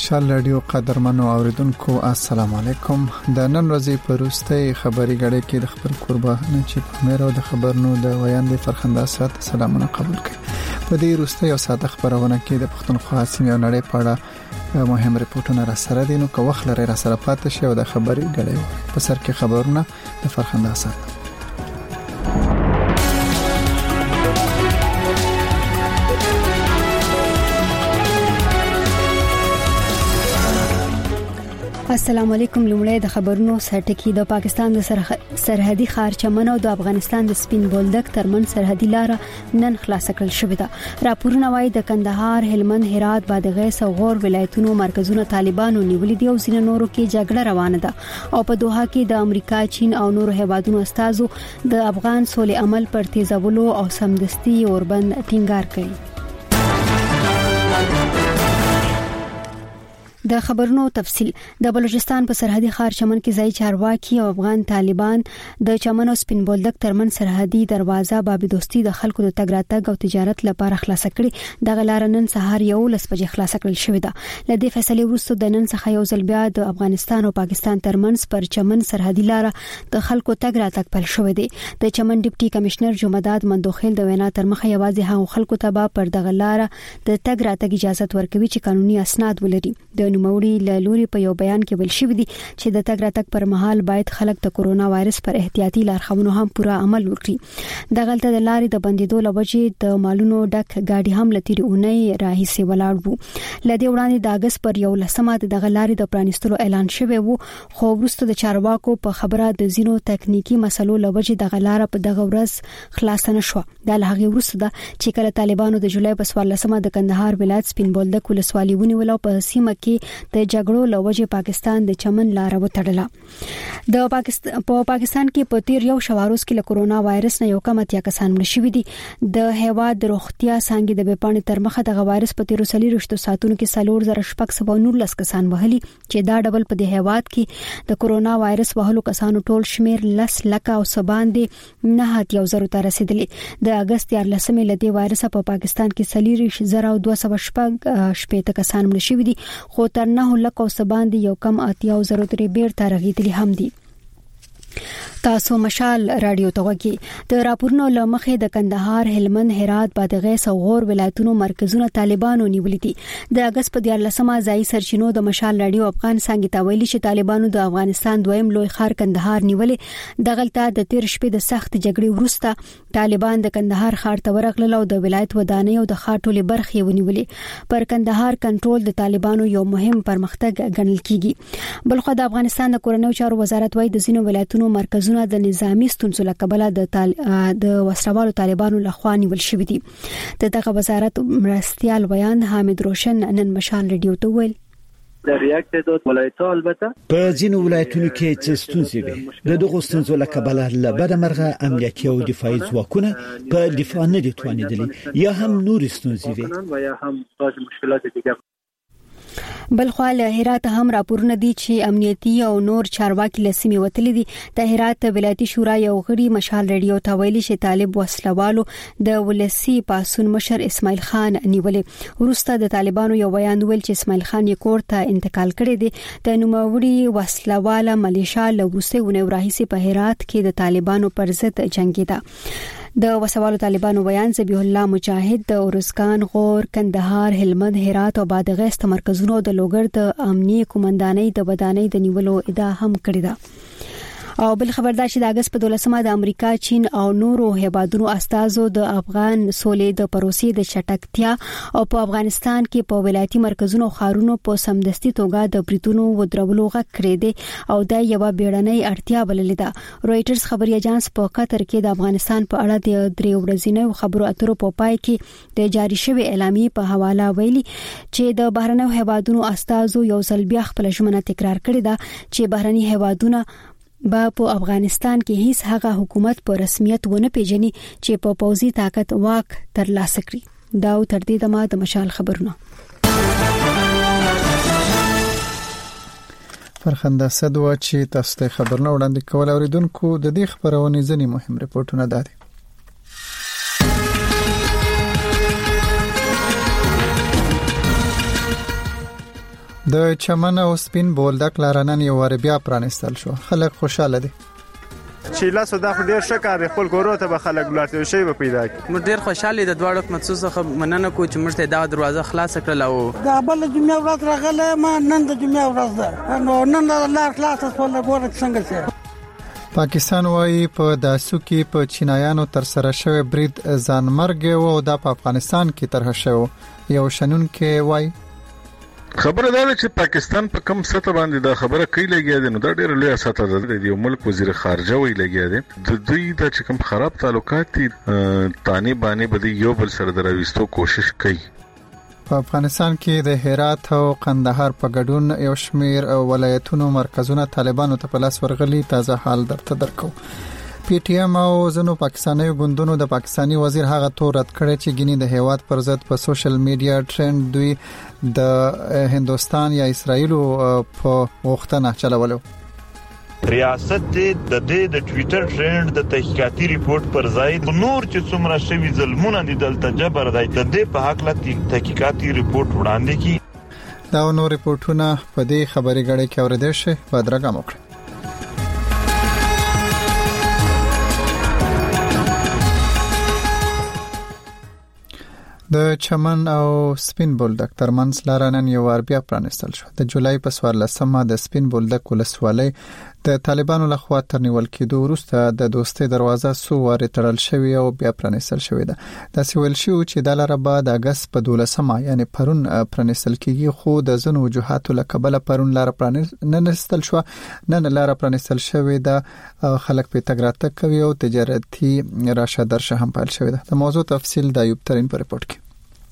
مشال رادیو قدرمنو اوریدونکو السلام علیکم. د نن ورځې پروستۍ خبري غړي کې د خبر قربانه چې په مېرو د خبرونو د ویاندې فرخنده سات سلامونه قبول کړي. په دې وروستۍ او ساده خبرونه کې د پښتونخوا سیمې او نړۍ په اړه مهم ریپورتونه را سره دي، نو که وخت لري را سره پاتې شي او د خبري غړي په سر کې خبرونه د فرخنده سات. السلام علیکم. لومړی د خبرونو سرټکی. د پاکستان د سرحدي ښار چمن او د افغانستان د سپین بولدک ترمن سرحدي لار نن خلاص کړل شوې ده. راپورونه وايي د کندهار، هلمند، هرات، بادغیس او غور ولایتونو مرکزونه طالبانو نیولې دي او ځینې نورو کې جګړه روانه ده. او په دوحه کې د امریکا، چین او نورو هیوادونو استازو د افغان سولې عمل پر تیزولو او سمدستي اوربند ټینګار کړي. د خبرونو تفصیل. د بلوچستان په سرحدي ښار چمن کې ځای چارواکي او افغان طالبان د چمن او سپین بولدک ترمن سرحدي دروازه بابي دوستي د خلکو د تګ راتګ او تجارت لپاره خلاص کړي. د غلار نن سهار 11 بجې خلاص کړل شوې ده. ل دې فیصلې وروسته د نن څخه یو ځل بیا د افغانستان او پاکستان ترمنځ پر چمن سرحدي لار د خلکو تګ راتګ پیل شوې ده. د چمن ډیپټي کمشنر جمعداد مندوخیل د وینا تر مخه یوازې هغو خلکو ته پر د غلار د تګ راتګ اجازه ورکوي چې قانوني اسناد ولري. د نوموړي لوري په یو بیان کې ویل شوی دی چې د تګ راتګ پر مهال باید خلک د کورونا وایرس پر احتیاطي لارښوونو هم پوره عمل وکړي. د غلطه د لارې د بندیدو لوجې د مالونو ډک گاډي هم لتیری اونۍ راهیسي ولاړ وو. لدې وړاندې د اگست پر 11 د غلارې د پرانستلو اعلان شوی وو، خو وروسته د چارواکو په خبره د زینو تکنیکی مسلو لوجې د غلاره په دغه ورځ خلاص نه شو. د لغې وروسته د چې کله طالبانو د جولای په 14 د کندهار ولایت سپین بولدک ولسوالۍ ونیول او په سیمه کې د جګړو لوجې پاکستان د چمن لار وتړله. د پاکستان کې په تیر یو شواروز کې له کورونا وایرس نه یو کم اتیا کسان مړ شوي دي. د هیواد د روغتیا څنګه د بپانې تر مخه د وایرس په تیر سالي ساتونو کې 4619 کسان وهلي چې دا ډبل په د هیواد کې د کورونا وایرس وهلو کسانو ټول شمیر 10 لک او سباندې نه هات یو زرو ته رسیدلی. د اگست 14 لدی وایرس په پاکستان کې 4200 کسان مړ شوي دي، خو تر 9 لک او سباندې یو کم اتیا زرو ترې بیرته رغیدلی هم دي. تاسو مشال رادیو ته وګورئ. د راپورونو لمخې د کندهار، هلمند، هرات، بادغیس او غور ولایتونو مرکزونه طالبانو نیولې دي. د اگست په 14 ځای سرچینو د مشال رادیو افغان څنګه ته ویلي چې طالبانو د افغانستان دویم لوی ښار کندهار نیولې. د غلطه د تیر شپې د سخت جګړې وروسته طالبان د کندهار ښار ته ورغلل او د ولایت ودانۍ او د ښار ټولې برخې ونیولې. پر کندهار کنټرول د طالبانو یو مهم پرمختګ ګڼل کیږي. بلخو د افغانستان د کورنیو چارو وزارت وايي د ځینو ولایتونو مرکزونه د نظامی ستونزو له کبله د وسروالو طالبانو لخوا نیول شوی دي. دغه وزارت مرستيال بیان حامد روشن نن مشال رادیو ته ویل د ریاکټ د ولایتو البته په ځینو ولایتونو کې چې ستونزې وي د دغه ستونزو له کبله له بده مرغه امنیتي او دفاعي ځواکونه په دفاع نه دي توانیدلي یا هم نور ستونزې وي یا هم بعض مشکلات دي. بلخو له هرات هم راپورونه دي چې امنیتي او نور چارواکي لسمي وتلي دي. د هرات ولایتي شورا یو غړي مشال رادیو ته ویلي چې طالب وسلوالو د ولسی پاسون مشر اسماعیل خان نیولې. وروسته د طالبانو یو بیان ویل چې اسماعیل خان یې کور ته انتقال کړی دی. د نوموړي وسلواله ملیشا له وروسته ونې راهیسي په هرات کې د طالبانو پر ضد جنگیده. د وسوالو طالبانو بیان ذبیح الله مجاهد د اورزګان، غور، کندهار، هلمند، هرات او بادغیس مرکزونو د لوګر د امنیه قومندانۍ د ودانۍ د نیولو ادعا هم کړې ده. او بل خبردار چې د اگست په 12 د امریکا، چین او نورو هیوادونو استازو د افغان سولې د پروسې د چټکتیا او په افغانستان کې په ولایتي مرکزونو خارونو په سمدستي توګه د بریتونو ودرولو غږ کړی دی او دا یو بیړنۍ اړتیا بللې ده. رويټرز خبري اژانس په قطر کې د افغانستان په اړه د 3 ورځې خبرو اترو په پای کې د جاری شوی اعلامیې په حواله ویلي چې د بهرنیو هیوادونو استازو یو ځل بیا خپل ژمنه تکرار کړې ده چې بهرني هیوادونه په افغانستان کې هیڅ هغه حکومت په رسمیت ونه پیژني چې په پوځي طاقت واک ترلاسه کړي. دا تر دې دمه د مشال خبرونه. فرخنده سدوا چې تاسو ته خبرونه وړاندې کول اوریدونکو د دې خبرونه ځنی مهم ریپورتونه دادي. د چمن او سپین بولدک لارنن یو ور بیا پرانستل شو. خلک خوشاله دي. چې لا سودا خو ډیر شکر خپل ګورو ته به خلک ولارته شي به پیدا کی. موږ ډیر خوشاله د دواړو حکومت څخه مننه کوو چې موږ ته دا دروازه خلاص کړل او دا بل جمعه ورځ راغله ما نن د جمعه ورځ ده نو نن لار خلاص شول ګوره څنګه شي. پاکستان وايي په داسو کې په چینایانو تر سره شوی برید ځانمرګ او د افغانستان کې طرح شو. یو شنن کې وايي خبره ده چې پاکستان په کم سطح باندې دا خبره کوي لګیا دي. نو دا ډیره لوی سطح ده. د یو ملک وزیر خارجه وی لګیا دي د دوی د کوم خراب تعلقات دي تانی باندې بده یو بل سره دراويستو کوشش کوي. په افغانستان کې د هرات او قندهار په ګډون یو شمیر ولایتونو مرکزونه طالبانو ته په لاس ورغلي. تازه حال درته درکو. پی ټی ایم او زنو پاکستاني ګوندونو د پاکستاني وزیر هغه تور رد کړی چې ګینی د هیواد پر ضد په سوشل میډیا ټرند دوی د هندستان یا اسرائیل په وختنه چلولو. ریاست د ټوئیټر ټرند د تحقیقاتي ریپورت پر ځای نور چې څومره شوی ظلمونه دي دلته جبر دی د دې په حق لا تحقیقاتي ریپورت وړاندې کی. دا نو ریپورتونه په دې خبري غړي کې اوریدل شي. بدرګه موکړه. د چمن او سپین بولدک ترمنځ لارنن یو ور بیا پرانستل شو. د جولای په 14مه د سپین بولدک ولسوالۍ د طالبانو لخوا تر نیول کېدو وروسته د دوستۍ دروازه سو واره تړل شوې او بیا پرانستل شوې ده. دا سویل شو چې د لاره بعد اگست په 12مه یعنی پرون پرانستل کېږي خو د زنو وجوهاتو لکبل پرون لاره پرانستل شو. نن لاره پرانستل شوې ده. خلک په تګراتک کوي او تجارتي راشه درشه هم پال شوې ده. د موضوع تفصیل د ایوب ترين په رپورت کې.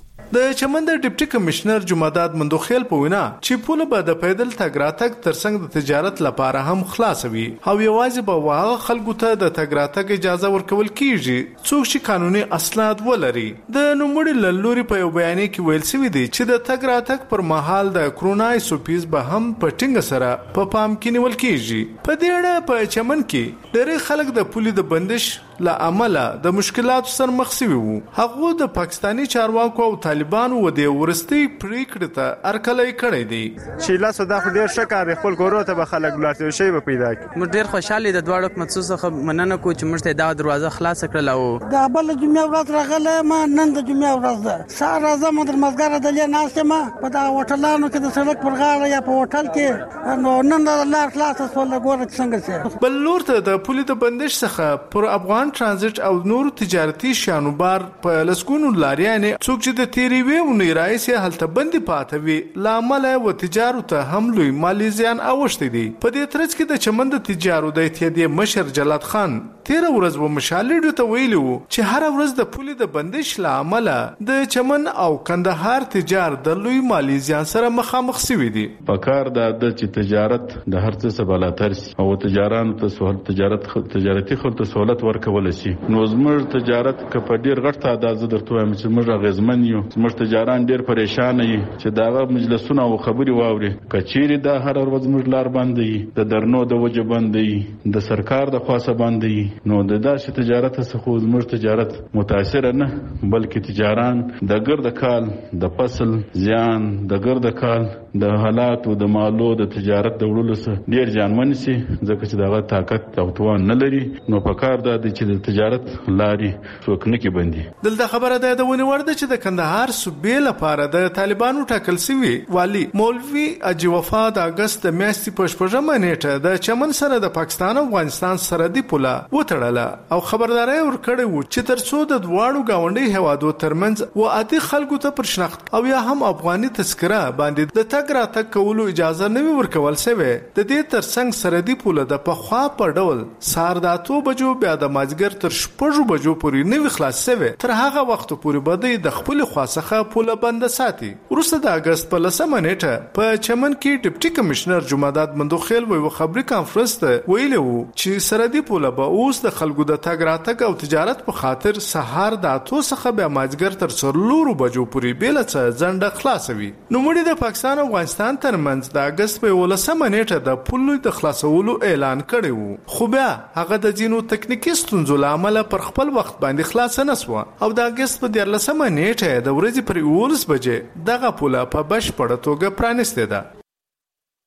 د چمن د ډیپټي کمشنر جمعداد مندوخیل په وینا چې پوله به د پیدل تګ راتګ ترڅنګ د تجارت لپاره هم خلاصوي او یوازې به واغه خلکو ته د تګ راتګ اجازه ورکول کیږي څوک چې قانوني اسناد ولري. د نوموړي لوري په یو بیان کې ویل شوی دی چې د تګ راتګ پر مهال د کرونا ایسوپیز به هم په ټینګ سره په پام کې نیول کیږي. په دې اړه په چمن کې ډېر خلک د پولي د بندش لا عمله د مشکلاتو سره مخ شوي وو. هغه د پاکستاني چارواکو او طالبانو و د ورستي پریکړه ته ارکلای کړی دی چې لا سودا خو ډیر شکر خپل ګورو ته به خلک ولارته شي به پیدا کی. موږ ډیر خوشاله د دواړو حکومت څخه مننه کوو چې موږ ته دا دروازه خلاص کړل او دا بل جمعه ورځ راغله ما نن د جمعه ورځ ده سار اعظم د مزګر د لې ناسمه په دا هوټلانو کې د سړک پر غاړه یا په هوټل کې نو نن د لار خلاص شول ګوره څنګه شي. بل لور ته د پولی د بندش څخه پر افغان ترانزیت او نور تجارتي شانوبار په لسګونو لاریانې څوک چې د تیری ویونی رئیس هلته بندي پاتوي لامل او تجارت هم لوی مالی زیان اوښتي دي. په دې ترڅ کې د چمن د تجارو د اتحادیه مشر جلال خان 13 ورځ و مشالډو ته ویلو چې هر ورځ د پولی د بندش لامل د چمن او کندهار تجار د لوی مالی زیان سره مخامخ شوي دي. په کار د تجارت د هر څه سبالاتر او تجارانو ته سہولت تجارتي خلک سہولت ورکول شي. نو زموږ تجارت که په ډیر غټ تعداد درته وایم چې موږ غزمن یو زموږ تجاران ډیر پریشان دي چې دا مجلسونه او خبري واوري کچيري دا هر ورځ موږ لار باندې د درنو د وجه باندې د سرکار د خاصه باندې نو د داسې تجارت څخه زموږ تجارت متاثر نه بلکې تجاران د ګرد کال د فصل زیان د ګرد کال د حالات او د مالو د تجارت د وړلو سره ډیر ځانمن سي ځکه چې دغه طاقت او توان نه لري نو په کار د چې د تجارت لاري څوک نه کې بندي. دلته خبره ده د ونی ورده چې د کندهار صوبې لپاره د طالبانو ټاکل شوی والی مولوی اجي وفا د اگست د میاشتې په شپږمه نیټه د چمن سره د پاکستان او افغانستان سرحدي پوله وتړله او خبرداري ورکړې و چې ترڅو د دواړو گاونډي هوادو ترمنځ و عادي خلکو ته پر شناخت او یا هم افغاني تذکره باندې د تګ راتګ کولو اجازه نه ورکول شوی. د دې ترڅنګ سرحدي پوله د پخوا په ډول سار د 8 بجو بیا د مازګر تر 6 بجو پورې نه خلاص شوی. تر هغه وخت پورې به د خپل خاصه پوله بند ساتي. وروسته د اگست په 10مه نیټه په چمن کې ډیپټي کمشنر جمعداد مندوخیل وی خبري کانفرنس ته ویلو چې سرحدي پوله به اوس د خلکو د تګ راتګ او تجارت په خاطر سهار د 8 څخه بیا مازګر تر 4 بجو پورې بیل څه ځنډه خلاصوي. نو مړي د پاکستان او افغانستان ترمنځ د اگست په 10مه نیټه د پولو د خلاصولو اعلان کړی وو خو بیا هغه د جنو تکنیکی ستونزو لامل پر خپل وخت باندې خلاص نه شو او د اگست په 14مه نیټه د ورځې پر 11 بجې دغه پوله په بشپړه توګه پرانیسته ده.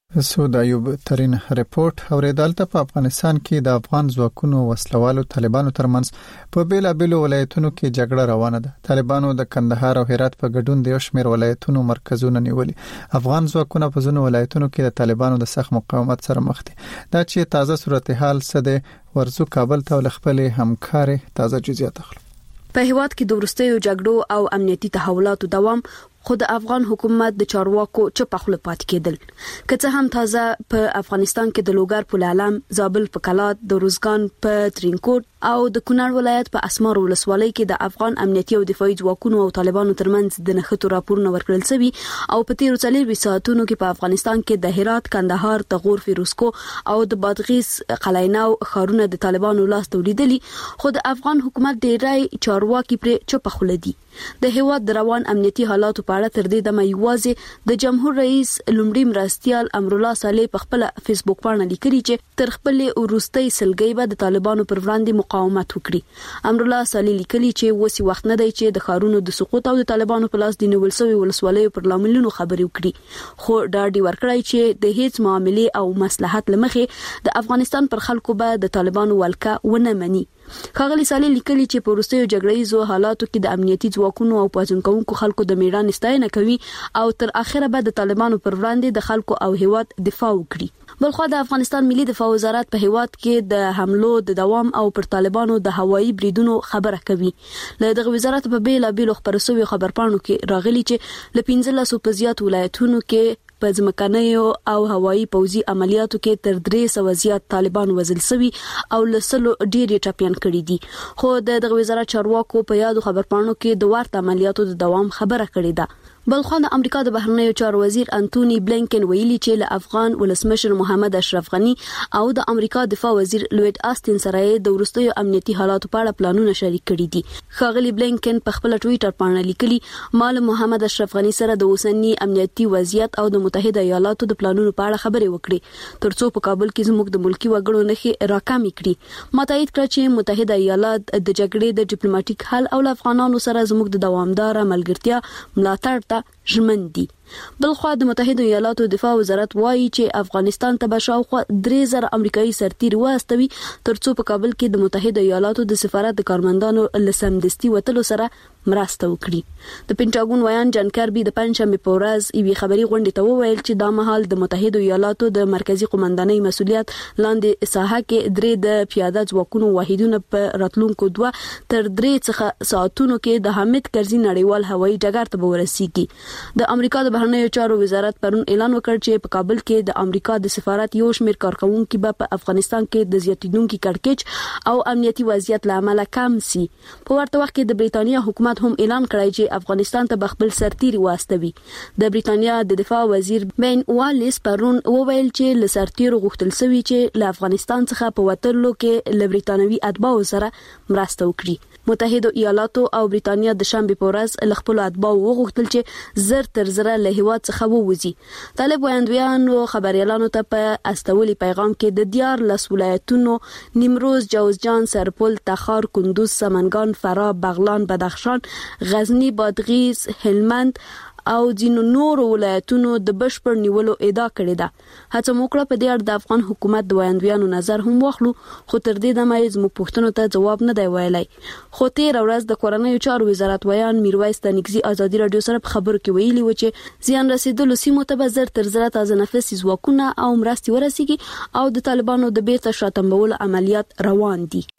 سود ایوب ترين ریپورت اوریدل ته په افغانستان کې د افغان ځواکونو وسلوالو طالبانو ترمنځ په بیلابېلو ولایتونو کې جګړه روانه ده. طالبانو د کندهار او هرات په ګډون د شمیر ولایتونو مرکزونه نیولي. افغان ځواکونه په ځینو ولایتونو کې د طالبانو د سخت مقاومت سره مخ دي. دا چې تازه صورتحال څه ده ورزو کابل ته لخپل همکاري تازه جزئیات اخلو. په هیواد کې د ورستیو جګړو او امنیتي تحولاتو دوام خود افغان حکومت د چارواکو چپ خپل پات کېدل. که څه هم تازه په افغانستان کې د لوګر په لالم، زابل په کلات، د روزګان په ترینکوټ او د کونړ ولایت په اسمار ولسوالۍ کې د افغان امنیتي او دفاعي ځواکونو او طالبانو ترمنځ د نښتو راپورونه ورکړل شوی او په تیر 24 ساعتونو کې په افغانستان کې د هرات، کندهار، تغور، فیروزکو او د بادغیس قلعه‌نو ښارونه د طالبانو لاس تولیدلي. خو د افغان حکومت ډیری چارواکي پر چپ خپل دي. د هیواد د روان امنیتي حالاتو په اړه تر دې دمه یوازې د جمهور رئیس لومړی مرستيال امرالله صالح په خپل فیسبوک باندې لیکلي چې تر خپل وروستۍ سلګۍ به د طالبانو پر وړاندې مقاومت وکړي. امرالله صالح لیکلي چې وسی وخت نه دی چې د خارونو د سقوط او د طالبانو په لاس د نیول شوی ولسوالیو پر لاملونو خبرې وکړي. خو ډاډي ورکړی چې د هیڅ معاملې او مصلحت لمخې د افغانستان پر خلکو به د طالبانو ولکه ونه مني. ښاغلي صالح لیکلي چې په وروستیو جګړه‌یزو حالاتو کې د امنیتي ځواکونو او پاتونکو خلکو د میړانې ستاینه کوي او تر اخره به د طالبانو پر وړاندې د خلکو او هیواد دفاع وکړي. بلخو د افغانستان ملي دفاع وزارت په هیواد کې د حملو د دوام او پر طالبانو د هوایي بریدونو خبره کوي. له دغه وزارت په بیلابېلو خبرسوي خبرپاڼو کې راغلي چې ل 15 په زیات ولایتونو کې په ځمکنیو او هوایي پوځي عملیاتو کې تر 300 زیات طالبان وژل شوي او لسلو ډېری ټاپیان کړي دي. خو دغه وزارت چارواکو په یادو خبرپاڼو کې د ورته عملیاتو د دوام خبره کړې ده. بلخو د امریکا د بهرنیو چارو وزیر انټونی بلینکن ویلي چې له افغان ولسمشر محمد اشرف غنی او د امریکا دفاع وزیر لوید آستین سره د ورستیو امنیتي حالاتو په اړه پلانونه شریک کړي دي. ښاغلي بلینکن په خپل ټویټر باندې لیکلي مال محمد اشرف غنی سره د اوسنی امنیتي وضعیت او د متحده ایالاتو د پلانونو په اړه خبرې وکړي ترڅو په کابل کې زموږ د ملکی وګړو نخي راکامي کړي. متحد کړ چې متحده ایالات د جګړې د ډیپلوماټیک حل او افغانانو سره زموږ د دوامدار ملګرتیا ملاتړ ته ژمن دي. بلخو د متحده ایالاتو دفاع وزارت وایي چې افغانستان ته به شاوخوا 3000 امریکایي سرتیر واستوي ترڅو په کابل کې د متحده ایالاتو د سفارت د کارمندانو لسمدستي وتلو سره مرسته وکړي. د پینټاګون ویان جان کاربي د پنځمې په ورځ یوې خبري غونډې ته وویل چې دا مهال د متحده ایالاتو د مرکزی قومندانۍ مسؤلیت لاندې ساحه کې درې د پیاده ځواکونو واحدونه په راتلونکو 2 تر 3 ساعتونو کې د حامد کرزي نړیوال هوایي ډګر ته ورسیږي. د امریکا د بهرنیو چارو وزارت پرون اعلان وکړ چې په کابل کې د امریکا د سفارت یو شمېر کارکونکو په افغانستان کې د زیاتیدونکو کړکېچ او امنیتي وضعیت لامل کم سي. په ورته وخت کې د بریتانیا حکومت هم اعلان کړی چې افغانستان ته خپل سرتیر واستوي. د بریتانیا د دفاع وزیر بین والیس پرون وویل چې ل سرتیر غوښتل شوی چې له افغانستان څخه په وټلو کې ل بریتانوي اتباعو سره مرسته وکړي. متحده ایالاتو او بریتانیا د شنبه په ورځ ل خپل اتباعو وغوښتل چې زر تر زر له هیواد څخه ووځي. طالب ویاندویانو خبريالانو ته په استولي پیغام کې د دیار لس ولایتونو نیمروز، جوزجان، سرپل، تخار، کندوز، سمنګان، فراه، بغلان، بدخشان، غزنی، بادغیس، هلمند او ځینو نور ولایتونو د بشپړ نیولو ادعا کړې ده. هڅه وکړه په دې اړه د افغان حکومت د ویاندویانو نظر هم واخلو خو تر دې دمه زموږ پوښتنو ته جواب نه دی ویلای. خو تیر ورځ د کورنیو چارو وزارت ویان میرویس تنګزي ازادي رادیو سره په خبرو کې ویلي و چې زیان رسیدلو سیمو ته به زر تر زر تازه نفس ځواکونه او مرستي ورسیږي او د طالبانو د بیرته شاتمبول عملیات روان دي.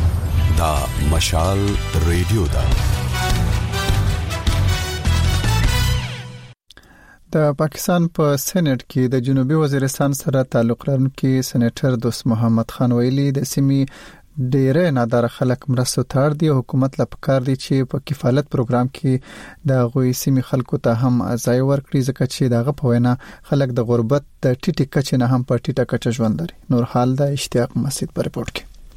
دا مشال ریډیو دا د پاکستان په سېنات کې د جنوبي وزیرستان سره تعلق لرونکي سېنیټر دوست محمد خان ویلي د سیمې ډېر نادار خلک مرستو ته دي. حکومت لا پکار دي چې په کفالت پروګرام کې د غوي سیمې خلکو ته هم ځای ورکړي ځکه چې دغه په وینا خلک د غربت د ټیټه کچې نه هم په ټیټه کچه ژوند لري. نور حال د اشتیاق مسجد په رپورت کې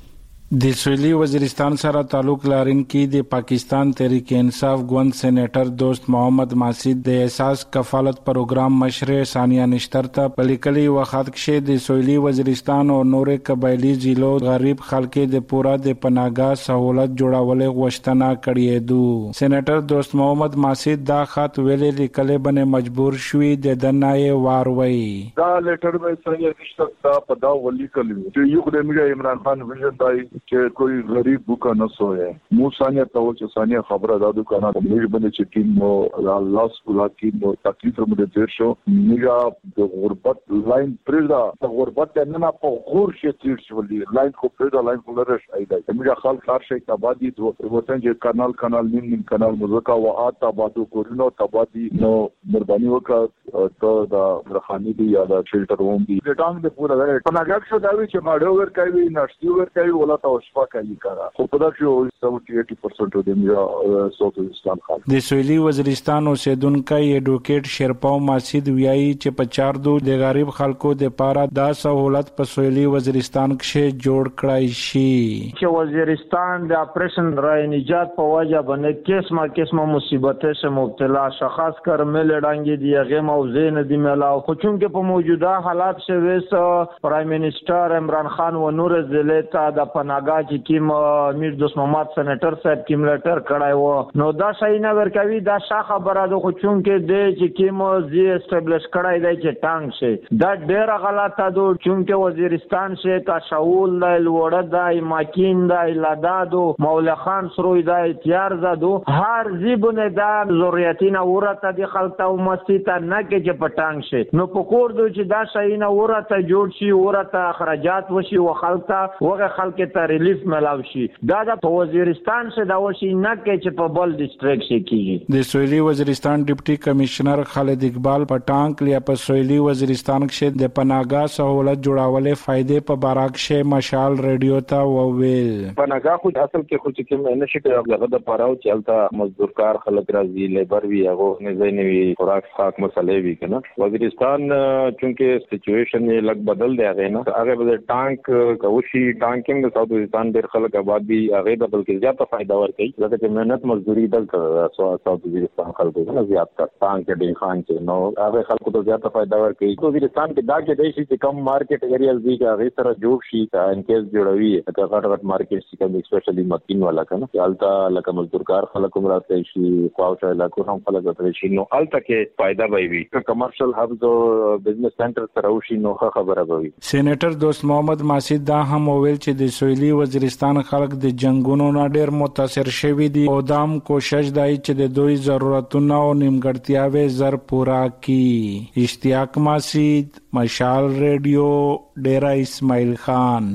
د سویلي وزیرستان سره تعلق لرونکي د پاکستان تحریک انصاف ګوند سېنیټر دوست محمد ماسید د احساس کفالت پروګرام مشر ثانیه نشتر ته په لیکلي وخت کې د سویلي وزیرستان او نورې قبایلی ضلعو غریب خلک د پورا د پناهګاه سہولت جوړولو غوښتنه کړې ده. سېنیټر دوست محمد ماسید دا خط ویلې لیکلې باندې مجبور شوی د دنای واروي. دا لیټر به څنګه نشته په دا ولی کلی چې یو د میډیا عمران خان ویژن دی چې کوئی غریب بوکا نه سوې مو ثانیه ته چې ثانیه خبره دا دکانه د میډیا باندې چې ټیم نو الله سکولا کې نو تکلیف مو د تیر شو میډیا د غربت لاین پردا د غربت نه په غور شي تیر شو لاین کو پردا لاین کو لرش ایدا میډیا خلک کار شي تبادی د وطن چې کانال نیم کانال مزکا وات تبادو کورونو تبادی نو مهرباني وکړه ته دا رخانی دی یا دا شیلټر ہوم دی د ټانګ د پورا پناګک شو دا وی چې ماډو ور کوي نشتی ور کوي ولا تاسو شپه کوي کارا خو په دا کې 70-80% د میرا سوتوستان خاص د سویلي وزیرستان اوسیدونکو ایډوکیټ شرپاو ماسید ویایي چې په 4 د غریب خلکو د پاره دا سہولت په سویلي وزیرستان کې جوړ کړای شي چې وزیرستان د اپریشن رای نجات په وجه باندې قسمه مصیبتې سره مبتلا شخص کرمل ډانګي دی هغه موضوع نه دی ملاو خو چونکه په موجوده حالات شوه پرایم منسٹر عمران خان و نور ضلع ته د پناګاه چې کیم میر دوست محمد سېنیټر صاحب کیم لیټر کړای و نو دا شای نه ورکوي دا شا خبره ده خو چونکه د چې کیم زی اسټابلیش کړای دی چې ټانګ شي دا ډیره غلطه ده چونکه وزیرستان شي کا شاول د وړه د ماکین د لادادو مولا خان سروي د تیار زادو هر زیبونه د ضرورتینه ورته د خلک او مسیته نه کې چې پټانګ شي نو پکور دو چې دا شای نه ورته جوړ شي ورته اخراجات وشي او خلک وغه خلک ته ریلیف ملاوي شي دا د وزیرستان څخه دا وشي نه کې چې په بل ډیسټریکټ شي کیږي. د سویلي وزیرستان ډیپټي کمشنر خالد اقبال پټانک لیا په سویلي وزیرستان کې د پناهګاه سہولت جوړولې فائدې په باراک شه مشال ریډیو ته وویل پناهګاه خو اصل کې خو چې کوم نشي هغه د پاراو چلتا مزدورکار خلک راځي لیبر وی هغه نه زینوي خوراک خاک مسلې وی کنه وزیرستان چونکه سچويشن یې لګ بدل دی هغه به ټانک کوشي ټانکینګ د ساوث وزیرستان ډېر خلک آباد دي هغه د بلکې زیاته فائدہ ورکوي ځکه چې مهنت مزدوري دلته ساوث وزیرستان خلکو نه زیات ټانک ډین خان چې نو هغه خلکو ته زیاته فائدہ ورکوي وزیرستان کې دا کې دی چې کم مارکیټ ایریاز دي هغه سره جوړ شي ان کیس جوړوي هغه غټ مارکیټ چې کوم اسپیشلی مکین والا کنه چې التا لکه مزدورکار خلک هم راځي شي خواوشه علاقو هم خلک راځي شي نو التا کې فائدہ به وي کمرشل هبز او بزنس سنټر سره وشي نو خبره به وي. سېنیټر دوست محمد ماسید دا هم ویل چې د سویلي وزیرستان خلک د جنگونو نه ډېر متاثر شوي دي او دام کوشش دی چې د دوی ضرورتونه او نیمګړتیاوې زر پورا کړي. اشتیاق ماسید مشال ریډیو ډیرا اسماعیل خان.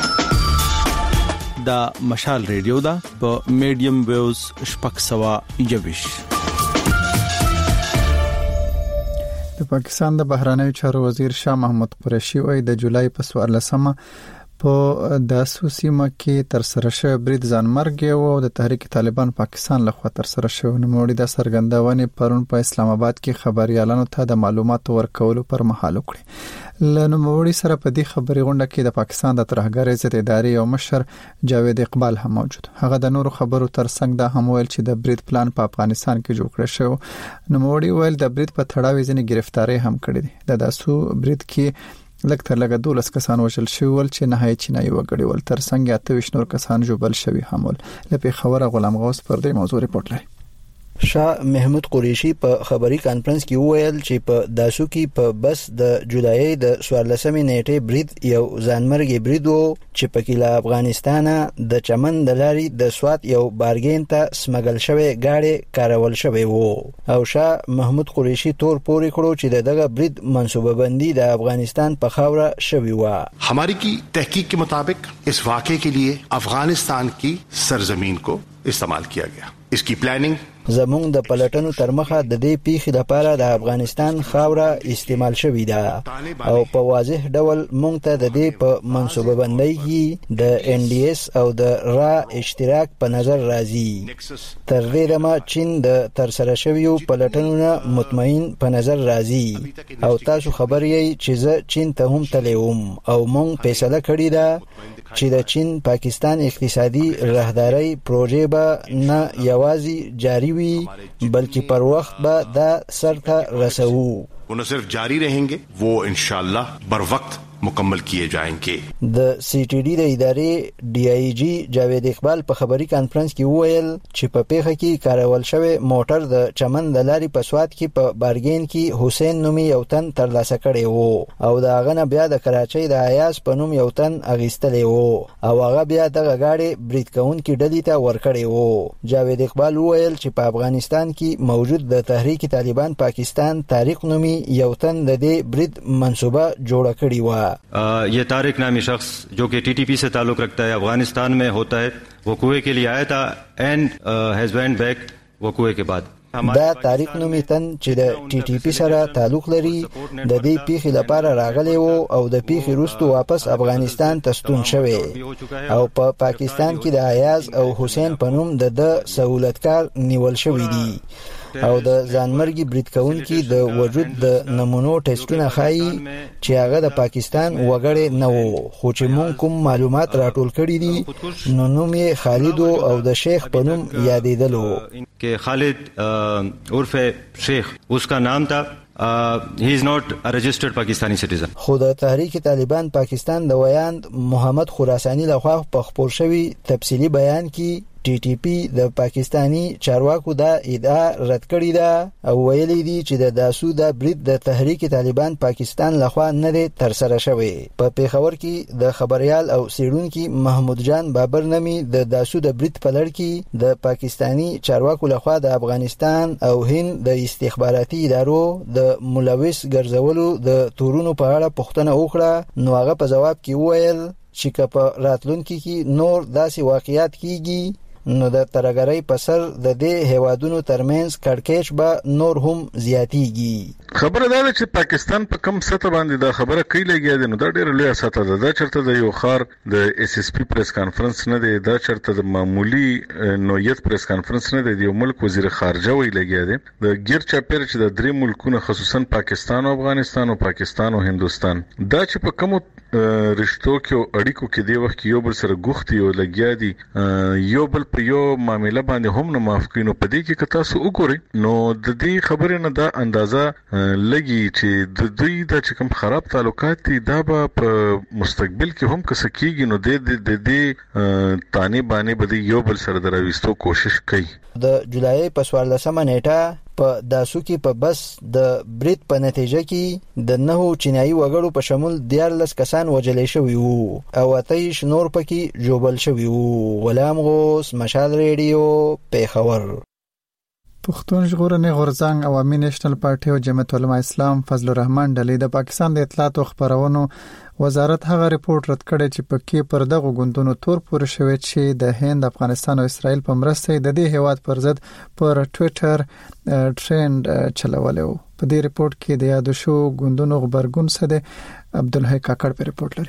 دا مشال ریډیو دا په میډیم ویوز شپږ سوه 21. د پاکستان د بهرنیو چارو وزیر شاه محمود قریشي وايي د جولای په 14مه په داسو سیمه کې تر سره شوی برید ځانمرګ او د تحریک طالبان پاکستان لخوا تر سره شوی نوموړي د سرګندونې پرون په اسلام آباد کې خبريالانو ته د معلوماتو ورکولو پر مهال وکړي. لنوموړي سره په دې خبري غونډه کې د پاکستان د ترهګر عزت اداري او مشر جاوید اقبال هم موجود. هغه د نورو خبرو ترڅنګ دا هم ویل چې د برید پلان په افغانستان کې جوړ کړی شو. نوموړي ویل د برید په تړاو ځینې گرفتاری هم کړې دي. د داسو برید کې لکه تر لګه 12 کسان وژل شوي ول چې نهایي چینایي وګړي ول ترڅنګ 28 نور کسان جوبل شوي هم ول. لپاره خبره غلام غوث پر دې موضوع ریپورت لري. شاه محمود قریشي په خبري کانفرنس کې وویل چې په داسو کې په بس د جولای د 14مې نیټې برید یو ځانمرګي برید وو چې په کې له افغانستان د چمن د لاري د سوات یو بارګین ته سمګل شوی گاډي کارول شوی وو او شاه محمود قریشي تور پورې کړو چې دغه برید منصوبه بندي د افغانستان په خاوره شوی و. हमारी की तहकीक के मुताबिक इस वाक़े के लिए अफगानिस्तान की सरजमीन को इस्तेमाल किया गया. इसकी प्लानिंग زموږ د پلټنو تر مخه د دې پیښې لپاره د افغانستان خاوره استعمال شوې ده او په واضح ډول موږ ته د دې په منصوبه بندۍ کې د NDS او د را اشتراک په نظر راځي. تر دې دمه چین د ترسره شویو پلټنو نه مطمئن په نظر راځي او تاسو خبر یې چې زه چین ته هم تللی وم او موږ فیصله کړې ده چې د چین پاکستان اقتصادي راهداري پروژې به نه یوازې جاری وي بلکې پر وخت به دا سرته رسوو. वो न सिर्फ जारी रहेंगे, वो इंशाअल्लाह बर वक्त मुकम्मल किए जाएंगे. د CTD د ادارې DIG جاوید اقبال په خبري کانفرنس کې وویل چې په پیښه کې کارول شوی موټر د چمن د لارې په سواد کې په بارګین کې حسین نومي یو تن ترلاسه کړی وو او د هغه نه بیا د کراچۍ د ایاز په نوم یو تن اغیستلی وو او هغه بیا دغه گاډي برید کوونکي ډلې ته ورکړی وو. جاوید اقبال وویل چې په افغانستان کې موجود د تحریک طالبان پاکستان طارق نومي یو تن د دې برید منصوبه جوړه کړې و. ये तारिक नामी शख्स जो कि TTP से ताल्लुक रखता है, अफगानिस्तान में होता है, वो कुएं के लिए आया था एंड हैज वेंट बैक वो कुएं के बाद. دا طارق نومي تن چې د TTP سره تعلق لري د دې پیښې لپاره راغلی وو او د پیښې وروسته واپس افغانستان ته ستون شوی او په پاکستان کې د ایاز او حسین په نوم د سہولتکار نیول شوی دي او د ځانمرګي برید کوونکي د وجود د نمونو ټیسټونه ښایي چې هغه د پاکستان وګړی نه وو خو چې مونږ کوم معلومات راټول کړي دي نو نوم یې خالد او د شیخ په نوم یادېدلو کې خالد عرف شیخ उसका नाम था. he is not a registered Pakistani citizen. خو د تحریک طالبان پاکستان د ویاند محمد خراسانی لخوا په خپور شوی تفصیلی بیان کې TTP د پاکستانی چارواکو دا ادعا رد کړې ده او ویلي دي چې د داسو د برید د تحریک طالبان پاکستان لخوا نه دی ترسره شوی. په پیښور کې د خبريال او سیډونکو محمود جان بابر نامي د داسو د برید په لړ کې د پاکستانی چارواکو لخوا د افغانستان او هند د استخباراتي ادارو د ملوث ګرځولو د تورونو په اړه پوښتنه وکړه نو هغه په جواب کې وویل چې په راتلونکي کې نور داسې واقعیات کیږي نو د ترګرۍ په سر د دې هیوادونو ترمنځ کړکېچ به نور هم زیاتیږي. خبره ده چې پاکستان په کم سطح باندې دا خبره کوي لګیا دي نو دا ډېر لوی سطح ده. دا چرته د یو خار د SSP پریس کانفرنس نه دی, دا چرته د معمولی نوعیت پریس کانفرنس نه دی. د یو ملک وزیر خارجه وی لګیا دي د غیر چاپیر چې د درې ملکونو خصوصا پاکستان او افغانستان او پاکستان او هندستان دا چې په کوم رشتو کې اړیکو کې دی وخت یو بل سره غوښتي او لګیا دي یو بل په یو معاملې باندې هم نه معاف کینو. په دې کې که تاسو وګورئ نو د دې خبرې نه دا اندازه لګي چې د دوی د کوم خراب تعلقات دي دا به په مستقبل کې هم کس کېږي نو د دې تانی باندې به یو بل سره دراويستو کوشش کوي. د جولای په 14 نیټه په داسو کې په بس د برید په نتیجه کې د 9 چینایي وګړو په شمول 14 کسان وژل شوي وو او 28 نور پکې جوړل شوي وو. غلام غوث، مشال ریډیو، پیښور. پښتون ژغورنې غورځنګ عوامي نېشنل پارټي او جمعیت علماء اسلام فضل الرحمن ډلې د پاکستان د اطلاعات او خبرونو وزارت هغه ریپورت رد کړی چې پکې پر دغه غونډونو تور پورې شوی چې د هند، افغانستان او اسرائیل په مرسته د دې هیواد پر ضد پر ټوئیټر ټرند چلولې وو. په دې ریپورت کې د یاد شو غونډونو خبرګون څه دی؟ عبدالحی کاکړ په ریپورت لري.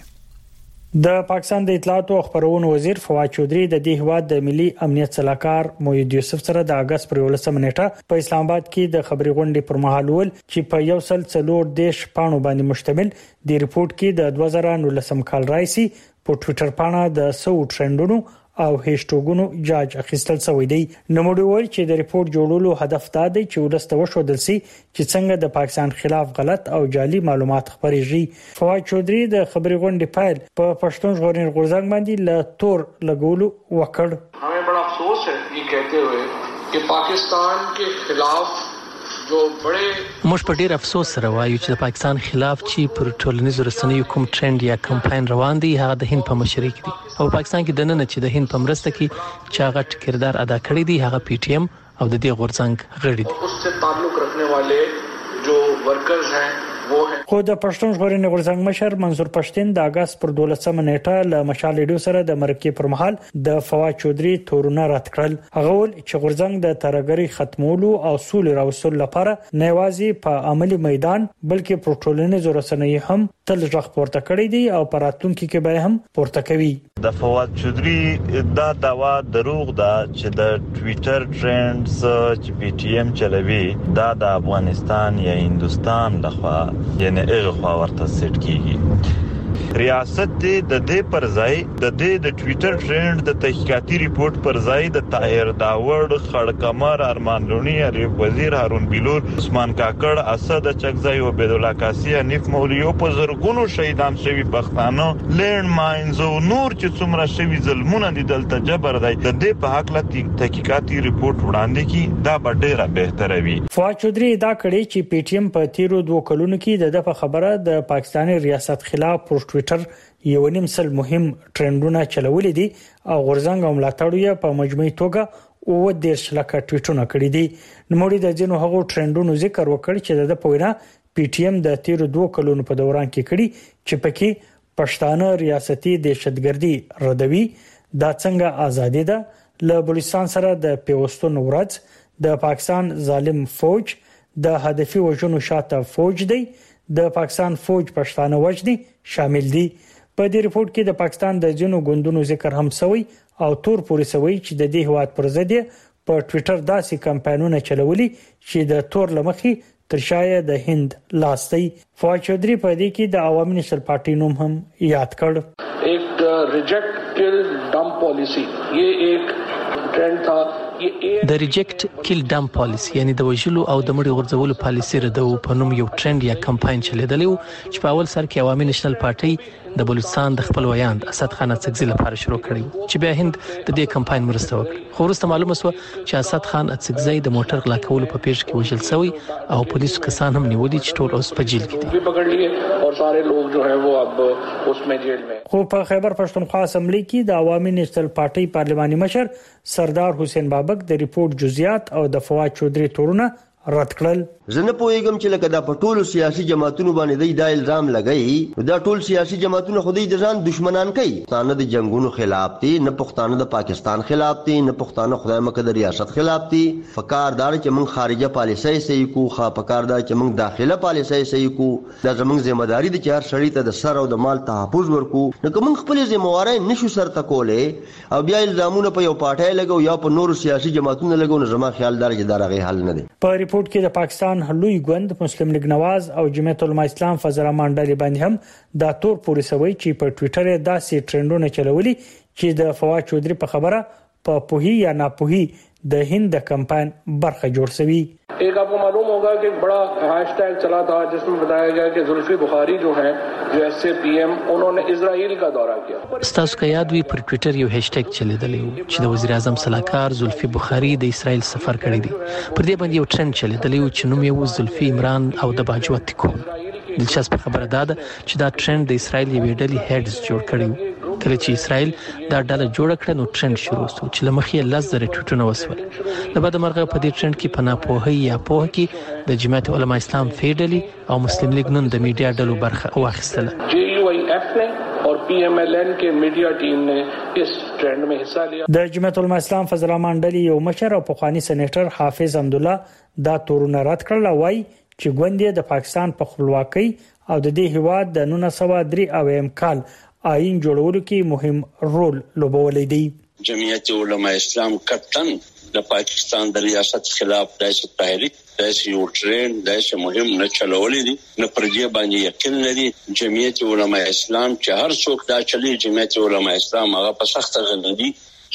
د پاکستان د اطلاعات او خبرونو وزیر فواد چودھری د دې هواد د ملي امنیت صلاحکار موحد یوسف سره د اگست پر 18 نیټه په اسلام آباد کې د خبري غونډې پر مهال ول چې په یو سل څلور دیش پاڼو باندې مشتمل د ریپورت کې د 2019 کال راځي په ټوئیټر پاڼه د 100 ټرندونو او هیشټګونو جاج اخیستل شوی دی. نوموړي وایي چې د ریپورت جوړولو هدف دا دی چې ولسته وښودل شي چې څنګه د پاکستان خلاف غلط او جعلي معلومات خپرېږي. فواد چودھری د خبري غونډې پایل په پښتون ژغورنې غورځنګ باندې له تور لګولو وکړ. हमें बड़ा अफसोस है ये कहते हुए कि पाकिस्तान के खिलाफ موږ په ډیر افسوس سره وایو چې د پاکستان خلاف چې پر ټولنیزو رسنیو کوم ټرند یا کمپاین روان دی هغه د هند په مشرۍ کې دی او پاکستان کې د نن چې د هند په مرسته کې چې هغه کردار ادا کړی دی هغه PTM او د دې غورځنګ غړي دي. اس سے تعلق رکھنے والے جو ورکرز ہیں वो है। خو د پښتون ژغورنې غورځنګ مشر منصور پښتين د اگست پر 12 نیټه له مشال ریډیو سره د مرکې پر مهال د فواد چودري تورونه رد کړل. هغه ول چې غورځنګ د ترګری ختمولو او سولې راوستلو لپاره نه یوازې په عملی میدان بلکې پر ټولنیزو رسنیو هم تل ځخ پورته کړی دی او پراتونکو کې به هم پورته کوي. د فواد چودري دا داوا دروغ ده چې د ټوئیټر ټرندز چې پی ټی ایم چلوي دا د افغانستان یا هندستان لخوا یعنی هغه خوا ورته سیټ کیږي. ریاست د دې پر ځای د ټوئیټر ټرند د تحقیقاتي ریپورت پر ځای د طاهر داوود خړکمر ارمان لونی ریاست وزیر هارون بلور عثمان کاکړ اسد چغزای او عبد الله کاسی حنیف مولیو په زرګونو شهیدان شوی پښتانه لینډ ماینز او نور چې څومره شوی ظلمونه دي دلته جبر دی د دې په حق لا تحقیقاتي ریپورت وړاندې کی دا به ډیره بهتره وي. فواد چودري دا کړي چې پی ټی ایم په تیرو 2 کلونو کې د خبره د پاکستاني ریاست خلاف پر ټوئیټر یو نیم سل مهم ټرندونه چلولې دي او غورځنګ او ملاتړو یې په مجموعي توګه او د شلکه ټویټونه کړی دي. نوموړي د جنو هغو ټرندونو ذکر وکړ چې د پوینا پی ټی ایم د تیرو 2 کلونو په دوران کې کړی چې پکې پښتانه ریاستي دهشتګردي ردوي دا څنګه ازادي ده له بلوچستان سره د پیوستون ورځ د پاکستان ظالم فوج د هدفي وژنو شاته فوج دی د پاکستان فوج پښتانه وژني شامل دي. په دې ریپورت کې د پاکستان د جنو ګوندونو ذکر هم شوی او تور پورې شوی چې د دې هواد پر ضد په ټوئیټر داسې کمپاینونه چلولي چې د تور لمخي ترشای د هند لاستي. فواد چودري په دې کې د عوامي نشل پارټي نوم هم یاد کړ. एक रिजेक्ट किल डंप पॉलिसी ये एक ट्रेंड था. د ریجیکټ کیل ډم پالیسی یعنی د وژلو او د مړي غورځولو پالیسی ردو په نوم یو ټرند یا کمپاین چلیدلی چې په اول سر کې عوامي نېشنل پارټي د بلوچستان د خپل ویاند اسد خان اڅکزي لپاره شروع کړی چې بیا هند د دې کمپاین مرسته وکړه. خو وروسته معلومه شو چې اسد خان اڅکزي د موټر غلا کولو په پیښ کې وژل شوی او پولیسو کسان هم نیولي چې ټول اوس په جیل کې دي او سارے لوگ جو ہیں وہ اب اس میں جیل میں. خو په خیبر پښتونخوا اسمبلی کې د عوامي نېشنل پارټي پارلماني مشر سردار حسین بابک د ریپورت جزئیات او د فواد چودري تورونه رد کړل. زنه پوهیږم چې لکه دا په ټولو سیاسي جماعتونو باندې دا الزام لګئی دا ټول سیاسي جماعتونه خو د ځان دشمنان کوي. پښتانه د جنگونو خلاف دي نه پښتانه د پاکستان خلاف دي نه پښتانه خدای مکه د ریاست خلاف دي. فکردار چې موږ خارجه پالیسي صحیح کو خا پکاردار چې موږ داخله پالیسي صحیح کو دا زموږ ذمہ داری دي چې هر شړی ته د سر او د مال تحفظ ورکو نو کوم خپل ذمہواري نشو سرته کوله او بیا الزامونه په یو پارټای لګو یا په نورو سیاسي جماعتونو لګو نو زما خیال دار چې دا رغه حل نه دي. په ریپورت کې د پاکستان لوی ګوند مسلم لیگ نواز او جمعیت العلماء اسلام فضل الرحمن ډلې باندې هم دا تور پورې سوي چې په ټوئیټر داسې ټرندونه چلولي چې د فواد چودري په خبره په پوهي یا ناپوهي د هند د کمپاین برخه جوړ شوی. एक आपको मालूम होगा कि एक बड़ा हैशटैग चला था जिसमें बताया गया कि जुल्फी बुखारी जो हैं जो एसए पीएम उन्होंने इजराइल का दौरा किया. ستاسو کې یاد وي پر ټوئیټر یو هاشټیګ چلیدلی چې د وزیر اعظم صلاحکار زلفي بخاري د اسرائیل سفر کړی دی. پر دې باندې یو ټرند چلیدلی چې نوم یې زلفي عمران او د باجوت کو. دلچسپ خبره ده چې دا ټرند د اسرائیل یو ډلې هډز جوړ کړی. کله چې اسرائیل دا ډله جوړ کړه نو ټرند شروع شو چې لمخې لزر ټویټونه وسول. د بعد مرغه په دې ټرند کې پناه پوهي یا پوه کې د جمعیت علماء اسلام فیډلی او مسلم لیگ نن د میډیا ډلو برخه واخیستله. JUIF نے اور PMLN کے میډیا ټیم نے اس ټرند میں حصہ لیا. د جمعیت علماء اسلام فضل الرحمن ډلې یو مشر او پخوانی سېنیټر حافظ حمدالله دا تورونه رد کړل وای چې ګوندې د پاکستان په خپلواکۍ او د دې هواد د 1903 کال آئین جوړولو کې مهم رول لوبولی دی. جمعیت علماء اسلام کپتن د پاکستان د ریاست خلاف داسې تحریک داسې یو ټرند داسې مهم نه چلولی دي نه پر دې باندې یقین لري. جمعیت علماء اسلام چې هر څوک دا چلی جمعیت علماء اسلام هغه په سخت غلطي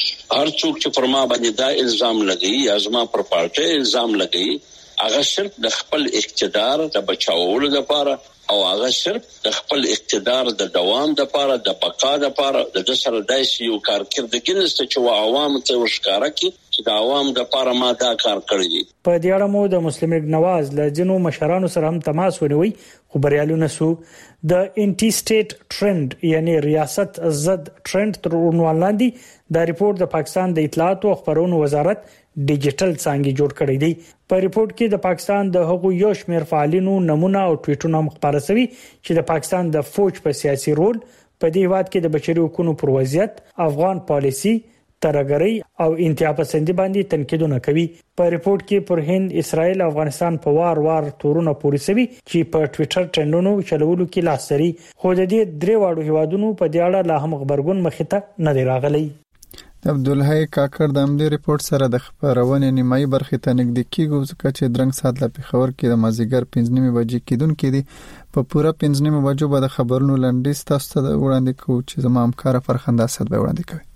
هر څوک چې پر ما باندې دا الزام لګي یا زما پر پارټي الزام لګي هغه صرف د خپل اقتدار د بچاوولو لپاره او هغه صرف د خپل اقتدار د دوام لپاره د بقا لپاره د سره داسې یو کارکردګي نشته چې عوام ته وښکارا کی چې د عوام د لپاره ما دا کار کړی دی. په دې اړه مو د مسلم لیگ نواز له جنو مشرانو سره هم تماس ونیوي خو بریالونه سو. د انټي سټیټ ټرند یعنی ریاست ضد ټرند تر عنوان لاندې دا ریپورت د پاکستان د اطلاعات او خبرونو وزارت ډیجیټل څانګې جوړ کړی دی. په ریپورت کې د پاکستان د هغو یو شمېر فعالینو نمونه او ټویټونه مخبره شوي چې د پاکستان د فوج په سیاسي رول په دې هیواد کې د بشري حقوقو پر وضعیت، افغان پالیسی، ترګری او انتها پسندي باندې تنقیدونه کوي. په ریپورت کې پر هند، اسرائیل او افغانستان په وار تورونه پوری شوي چې په ټویټر ټرندونو چلولو کې لاس لري. خو د دې درې واړو هیوادونو په دې اړه لا هم خبرګون مخته نه دی راغلی. عبدالحی کاکړ د امدی ریپورت سره د خبرونې نیمایي برخې ته نږدې کیږي ځکه چې درنګ ساعت لا پیښور کې د مازیګر 5:30 بجې کېدونکې دي. په پوره 5:30 بجو به د خبرونو لنډیز تاسو ته وړاندې کوو چې زما همکار فرخنده اسد به وړاندې کوي.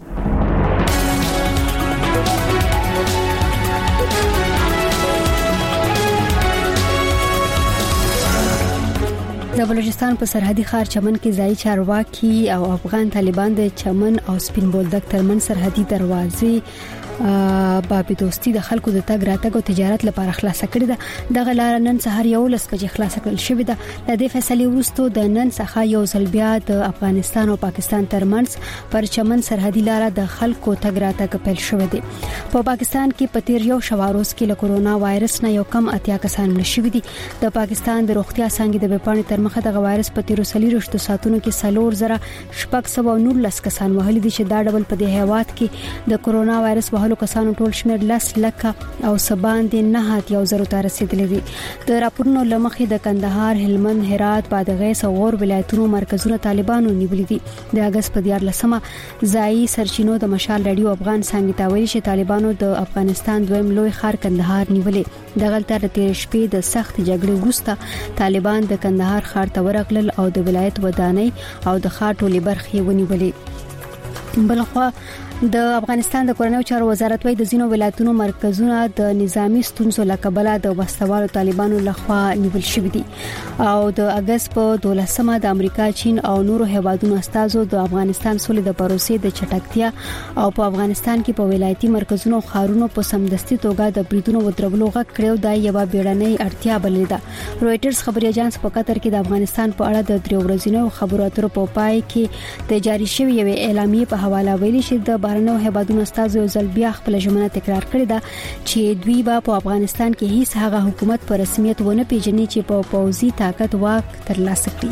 د بلوچستان په سرحدي ښار چمن کې ځای چارواکي او افغان طالبان د چمن او سپین بولدک ترمن سرحدي دروازې بابي دوستي د خلکو د تګ راتګ او تجارت لپاره خلاص کړې ده. دغه لار نن سهار 11 بجې خلاص کړل شوې ده. د دې فیصلې وروسته د نن څخه یو ځل بیا د افغانستان او پاکستان ترمنځ پر چمن سرحدي لار د خلکو تګ راتګ پیل شوې ده. په پاکستان کې په تیر یو شواروز کې له کورونا وایرس نه یو کم 80 کسان مړ شوي دي. د پاکستان د روغتیا څنګه د بپانې تر مخه د وایرس په تیر 30 ساعتونو کې 4,619 کسان وهلي دي چې دا ډول په دې هیواد کې د کورونا وایرس وهلو کسانو ټول شمیر 10 لکه او سبان دي نه هات یو زرو ته رسیدلی دي. د راپورونو لمخې د کندهار، هلمند، هرات، بادغیس او غور ولایتونو مرکزونه طالبانو نیولې دي. د اگست په 14مه ځایي سرچینو د مشال رادیو افغان څنګه تا ویلي چې طالبانو د افغانستان دویم لوی ښار کندهار نیولې. دغلته د تیر شپې د سخت جګړې وروسته طالبان د کندهار ښار ته ورغلل او د ولایت ودانۍ او د ښار ټولې برخې ونیولې. بلخوا د افغانستان د کورنیو چارو وزارت وايي د ځینو ولایتونو مرکزونه د نظامی ستونزو لکبله د وسوالو طالبانو لخوا نیول شوي دي. او د اگست په 12مه د امریکا، چین او نورو هیوادونو استازو د افغانستان سولې د پروسې د چټکتیا او په افغانستان کې په ولایتي مرکزونو او خارونو په سمدستي توګه د بریدونو ودرولو غږ کړو دا یو بیړنۍ اړتیا بللې ده. رويټرز خبري اژانس په قطر کې د افغانستان په اړه د 3 ورځې خبرو اترو په پای کې د جاری شوی یو اعلامیه په حواله ویلي چې د بهرنیو هیوادونو استازو ځل بیا خپل ژمنه تکرار کړې ده چې دوی به په افغانستان کې هیڅ هغه حکومت په رسمیت ونه پیژني چې په پوځي طاقت واک ترلاسه کړي.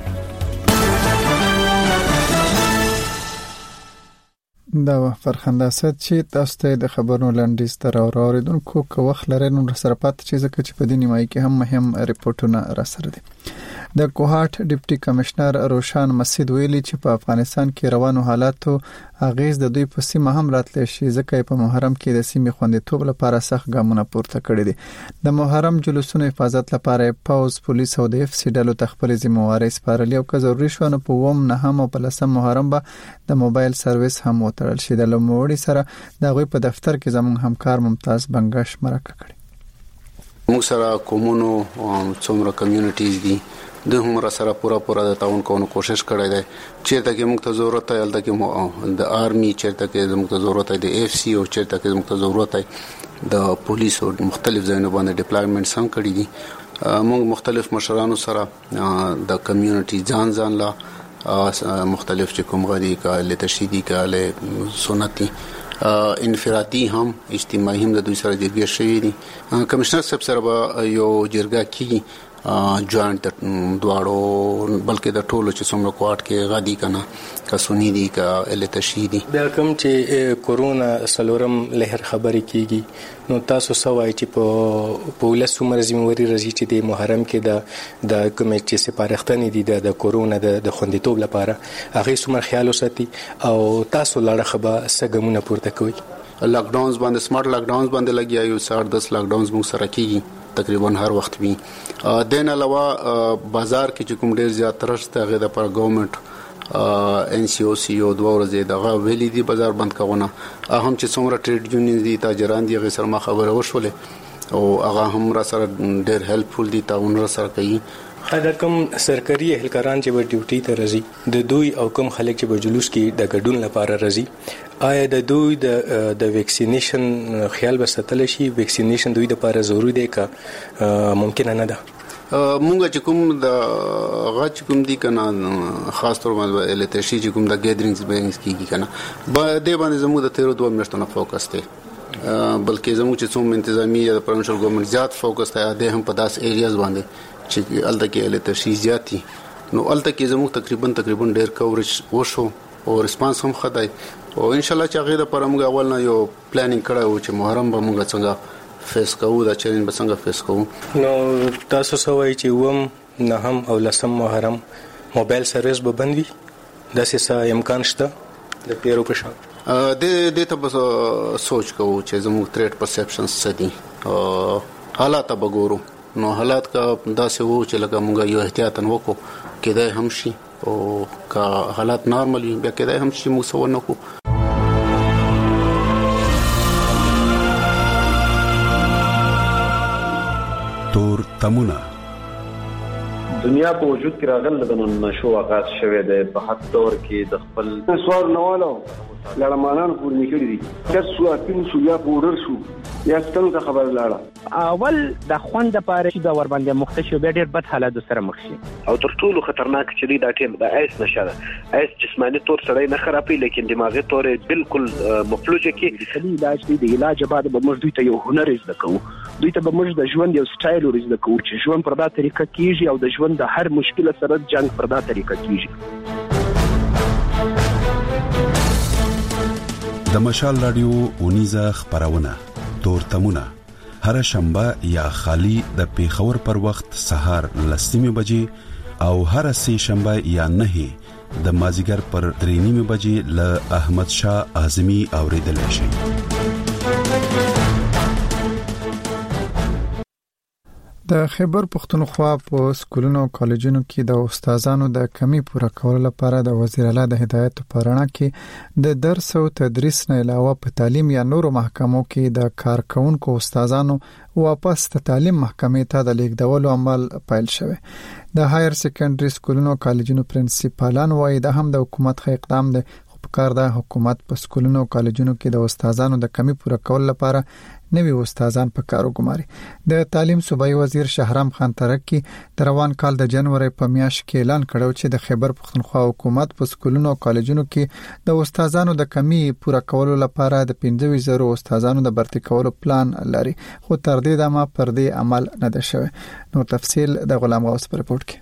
دا فرخنده اسد چې تاسو ته د خبرونو لنډیز تر اوریدونکو کو وخت لري نو سره پات چې ځکه چې په دې نیمایي کې هم مهم ریپورتونه را سره دي. د کوهاټ ډیپټي کمشنر روشان مسعود ویلي چې په افغانستان کې روانو حالاتو اغیز د دوی په سیمه هم راتلی شي ځکه په محرم کې د سیمې خوندیتوب لپاره سخت ګامونه پورته کړي دي. د محرم جلوسونو حفاظت لپاره پوز، پولیس او د اف سی ډلو تخپل ذمہواری سپارلې او که ضروري شو نو په ووم نه هم په لسم محرم به د موبایل سرویس هم وتړل شي. د لومړی سره د غوي په دفتر کې زموږ همکار ممتاز بنگش مرکه کړي. موږ سره کومونو څومره کمیونټیز دي د هم را سره پورا د تعاون کوونو کوشش کړی دی. چیرته کې موږ ته ضرورت دی الته کې د آرمي، چیرته کې موږ ته ضرورت دی د اف سی او چیرته کې موږ ته ضرورت دی د پولیس او مختلف ځایونو باندې ډیپلایمنټ هم کړی دي. موږ مختلف مشرانو سره د کمیونټي ځان لا مختلف چې کوم غړي کاله تشهیدي کاله سنتي انفرادي هم اجتماعي هم د دوی سره جرګه شوې دي. کمشنر صاحب سره یو جرګه کیږي جوائنٹ دواړو بلکې د ټولو چې څومره کوارټ کې غادي کنه کا سنی دي کا ال تشهیدي بیا کوم چې کورونا سلورم لهر خبرې کیږي نو تاسو سوای چې په ولس عمر ذمہواری رضی چې د محرم کې د کمیټې سپارښتنې دي د کورونا د خوندیتوب لپاره هغه څومره خیال وساتي او تاسو لاړه خبره سګمونه پورته کوي. لاک ډاونز باندې سمارټ لاک ډاونز باندې لګیا یو 10 لاک ډاونز موږ سره کیږي تقریبا هر وخت وی. دین علاوه بازار کې چې کوم ډیر زیات ترشت هغه د پر ګورنمنت ان سی او سی او دوه ورځې دغه ویلي دي بازار بند کاونه. هم چې څومره ټریډ یونین دي تاجران دي هغه سره ما خبره وشولې او هغه هم را سره ډیر هیلپفل دي تعاون را سره کوي. خدای کوم سرکاري اهلکاران چې په ډیوټي ته راځي د دوی او کوم خلک چې په جلوس کې د ګډون لپاره راځي آیا د دوی د ویکسینیشن خیال بساتل شي ویکسینیشن دوی لپاره ضروری دی که ممکن نه ده مونږ چې کوم د غاچ کوم دي کنه خاص تور باندې الټشي چې کوم د ګیدرینګز بینګز کیږي کنه با دې باندې زموږ د 13 میاشتو نه فوکس دی بلکې زموږ چې څوم انتظامی یا پرونشل ګورنمنت زیات فوکس دی د هم په داس ایریاز باندې چې الته کې الټشي زیاتی نو الته کې زموږ تقریبا ډیر کورج وشو او ریسپانس هم خدای او ان شاء الله چې هغه د پرمغه اول نه یو پلانینګ کړو چې محرم به موږ څنګه فیس کوو دا چیلنج به څنګه فیس کوو نو تاسو سوای چې وم نه هم او لسم محرم موبایل سرویس به بند وي د څه امکان شته د پیرو په شان د ته به سوچ کوو چې زموږ تھریټ پرسپشنز سدي حالات به ګورو نو حالات کا داسې وو چې لکه موږ یو احتیاطن وکړو کېدای هم شي او کا حالات نارمل وي بیا کېدای هم شي موږ سو نه کو تور تمونه دنیا په وجود کې راغله د نشو آغاز شوه د په حد دور کې د خپل سوال نوالو لړمانان پور نکړي دي چې څو اپین شو یا پورر شو یا څنګه خبر لاړه اول د خوند لپاره چې دا ور باندې مختشو به ډېر بد حالات سره مخ شي او تر ټولو خطرناک چې دا ټیم د ایس نشه ایس جسمانی طور سره نه خرابې لیکن دماغي طور بالکل مفلوجه کې علاج دی د علاج بعد به موږ دوی ته یو هنر زده کوو دوی ته به موږ د ژوند یو سټایل زده کوو چې ژوند پر دا طریقه کیږي او د ژوند د هر مشکل سره جنگ پر دا طریقه کیږي د مشال رادیو اونیزه خبرونه تور تمونه هر شنبه یا خالی د پیښور پر وخت سهار 10:00 بجې او هر سه شنبه یا نه د مازیګر پر 3:30 بجې ل احمد شاه اعظمي اوریدل شي د خیبر پختونخوا په سکولونو او کالجونو کې د استادانو د کمی پوره کولو لپاره د وزیر اعلی د هدایت په رڼا کې د درس او تدریس نه علاوه په تعلیم یا نورو محکمو کې د کارکونکو استادانو واپس ته تعلیم محکمې ته د لیږدولو عمل پیل شوی د هایر سیکنډري سکولونو او کالجونو پرنسپالان وایي د هم د حکومت خې اقدام دی په کار د حکومت په سکولونو او کالجونو کې د استادانو د کمی پوره کولو لپاره نوی استادان په کارو ګماري د تعلیم صوبایي وزیر شهرام خان ترکی د روان کال د جنوري په میاشت کې اعلان کړو چې د خیبر پختونخوا حکومت په سکولونو او کالجونو کې د استادانو د کمی پوره کولو لپاره د 15,000 استادانو د برتي کولو پلان لري خو تر دې دمه پر دې عمل نه ده شوی نو تفصیل د غلام غوث په رپورت کې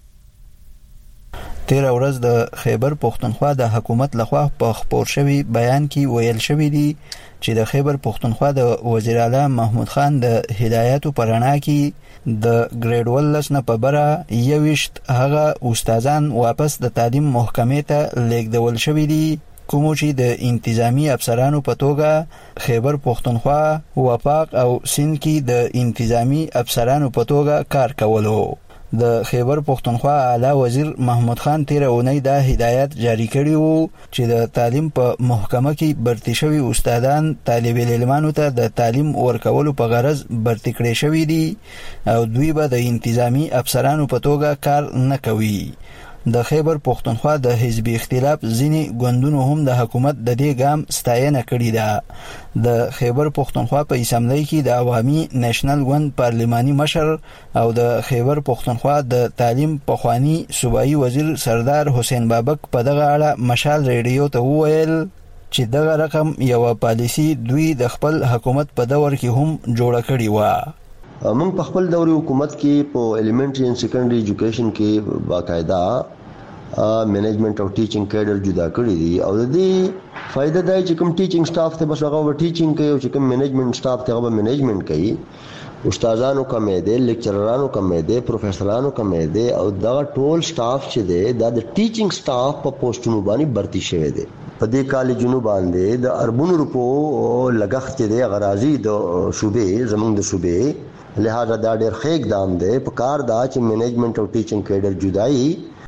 تیر ورځ د خیبر پختونخوا د حکومت لخوا په خبر شوی بیان کې ویل شوی دی چې د خیبر پختونخوا د وزیر اعلی محمود خان د هدایت پرانا کې د گریډ 1 نه په بره یوشت هغه استادان واپس د تعلیم محکمې ته لیږدول شوی دي کوم چې د انتظامی افسرانو په توګه خیبر پختونخوا وفاق او سند کې د انتظامی افسرانو په توګه کار کولو د خیبر پختونخوا اعلی وزیر محمود خان تیر اونۍ دا هدایت جاری کړی وو چې د تعلیم په محکمه کې برتي شوی استادان طالب علمانو ته د تعلیم ورکولو په غرض برتي کړي شوی دي او دوی به د انتظامی افسرانو په توګه کار نه کوي د خیبر پختونخوا د حزب اختلاف ځینی ګوندونو هم د حکومت د دې ګام ستاینه کړې ده د خیبر پختونخوا په اسمبلی کې د عوامي نېشنل ګوند پارلماني مشر او د خیبر پختونخوا د تعلیم پخوانی صوبایي وزیر سردار حسین بابک په دغه اړه مشال ریډیو ته وویل چې دغه رقم یو پالیسی دوی د خپل حکومت په دور کې هم جوړ کړی و موږ په خپل دوري حکومت کې په ایلیمنټری اینڈ سیکنډري ایجوکیشن کې باقاعده منیجمنت او ټیچینګ کیډر جدا کړی دي او د دې فائدہ دا چې کوم ټیچینګ سټاف ته بس هغه ټیچینګ کوي او چې کوم منیجمنت سټاف ته هغه منیجمنت کوي استادانو کمې دي لیکچررانو کمې دي پروفیسورانو کمې دي او دا ټول سټاف چې دی دا د ټیچینګ سټاف په پوسټونو باندې برتي شوی دی په دې کالجونو باندې د اربونو روپو لګښت دی غرازي د صوبې زمونږ د صوبې لہذا دا ډېر ښه اقدام دی په کار دا چې منیجمنت او ټیچینګ کیډر جدایي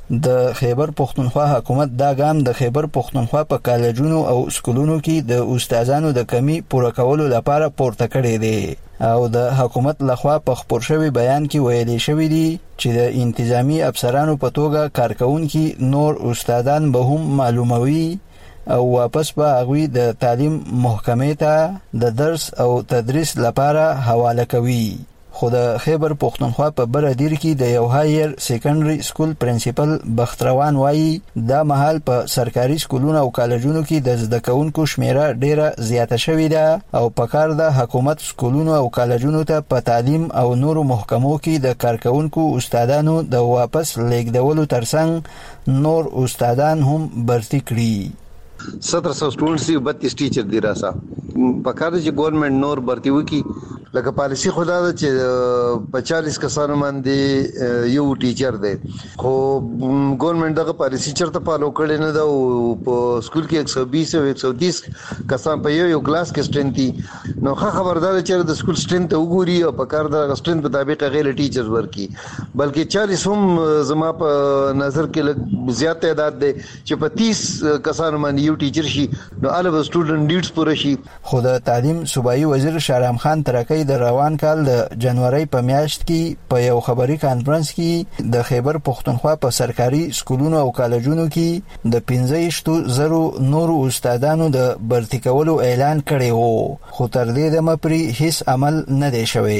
د خیبر پختونخوا حکومت دا ګام د خیبر پختونخوا په کالجونو او سکولونو کې د استادانو د کمی پوره کولو لپاره پورته کړی دی او د حکومت لخوا په خبر شوی بیان کې ویلي شوی دی چې د انتظامی افسرانو په توګه کارکونکو نور استادان به هم معلوموي او واپس به هغوی د تعلیم محکمې ته د درس او تدریس لپاره حواله کوي. خو د خیبر پختونخوا په بردیر کې د یو هایر سیکنډري سکول پرنسپل بختروان وایي دا مهال په سرکاري سکولونو او کالجونو کې د زده کوونکو شمیره ډیره زیاته شوې ده او په کار د حکومت سکولونو او کالجونو ته په تعلیم او نورو محکمو کې د کارکونکو استادانو د واپس لیږدولو ترڅنګ نور استادان هم برتی کړي. 1700 स्टूडेंट्स 32 टीचर دی راسا پکاره چې ګورنمنت نور برتی وکي لکه پالیسی خدا ده چې 45 کسانو باندې یو ټیچر دی خو ګورنمنت دغه پالیسی چرته فالو کړي نه ده او په سکول کې 120 او 130 کسان په یو کلاس کې سټرنث نو خبردار چې د سکول سټرنث وګوري او پکاره د سټرنث مطابق غیر ټیچر ورکی بلکې 40 هم زما په نظر کې زیات تعداد دی چې په 30 کسانو باندې یو ټیچر شي نو الوه سټوډنټ نیډز پوره شي. خو د تعلیم صوبایي وزیر شارم خان ترکی د روان کال د جنوري په میاشت کې په یو خبري کانفرنس کې د خیبر پختونخوا په سرکاري سکولونو او کالجونو کې د 15,000 نور استادانو د برتی کولو اعلان کړی وو خو تر دې دمه پرې هیڅ عمل نه دی شوی.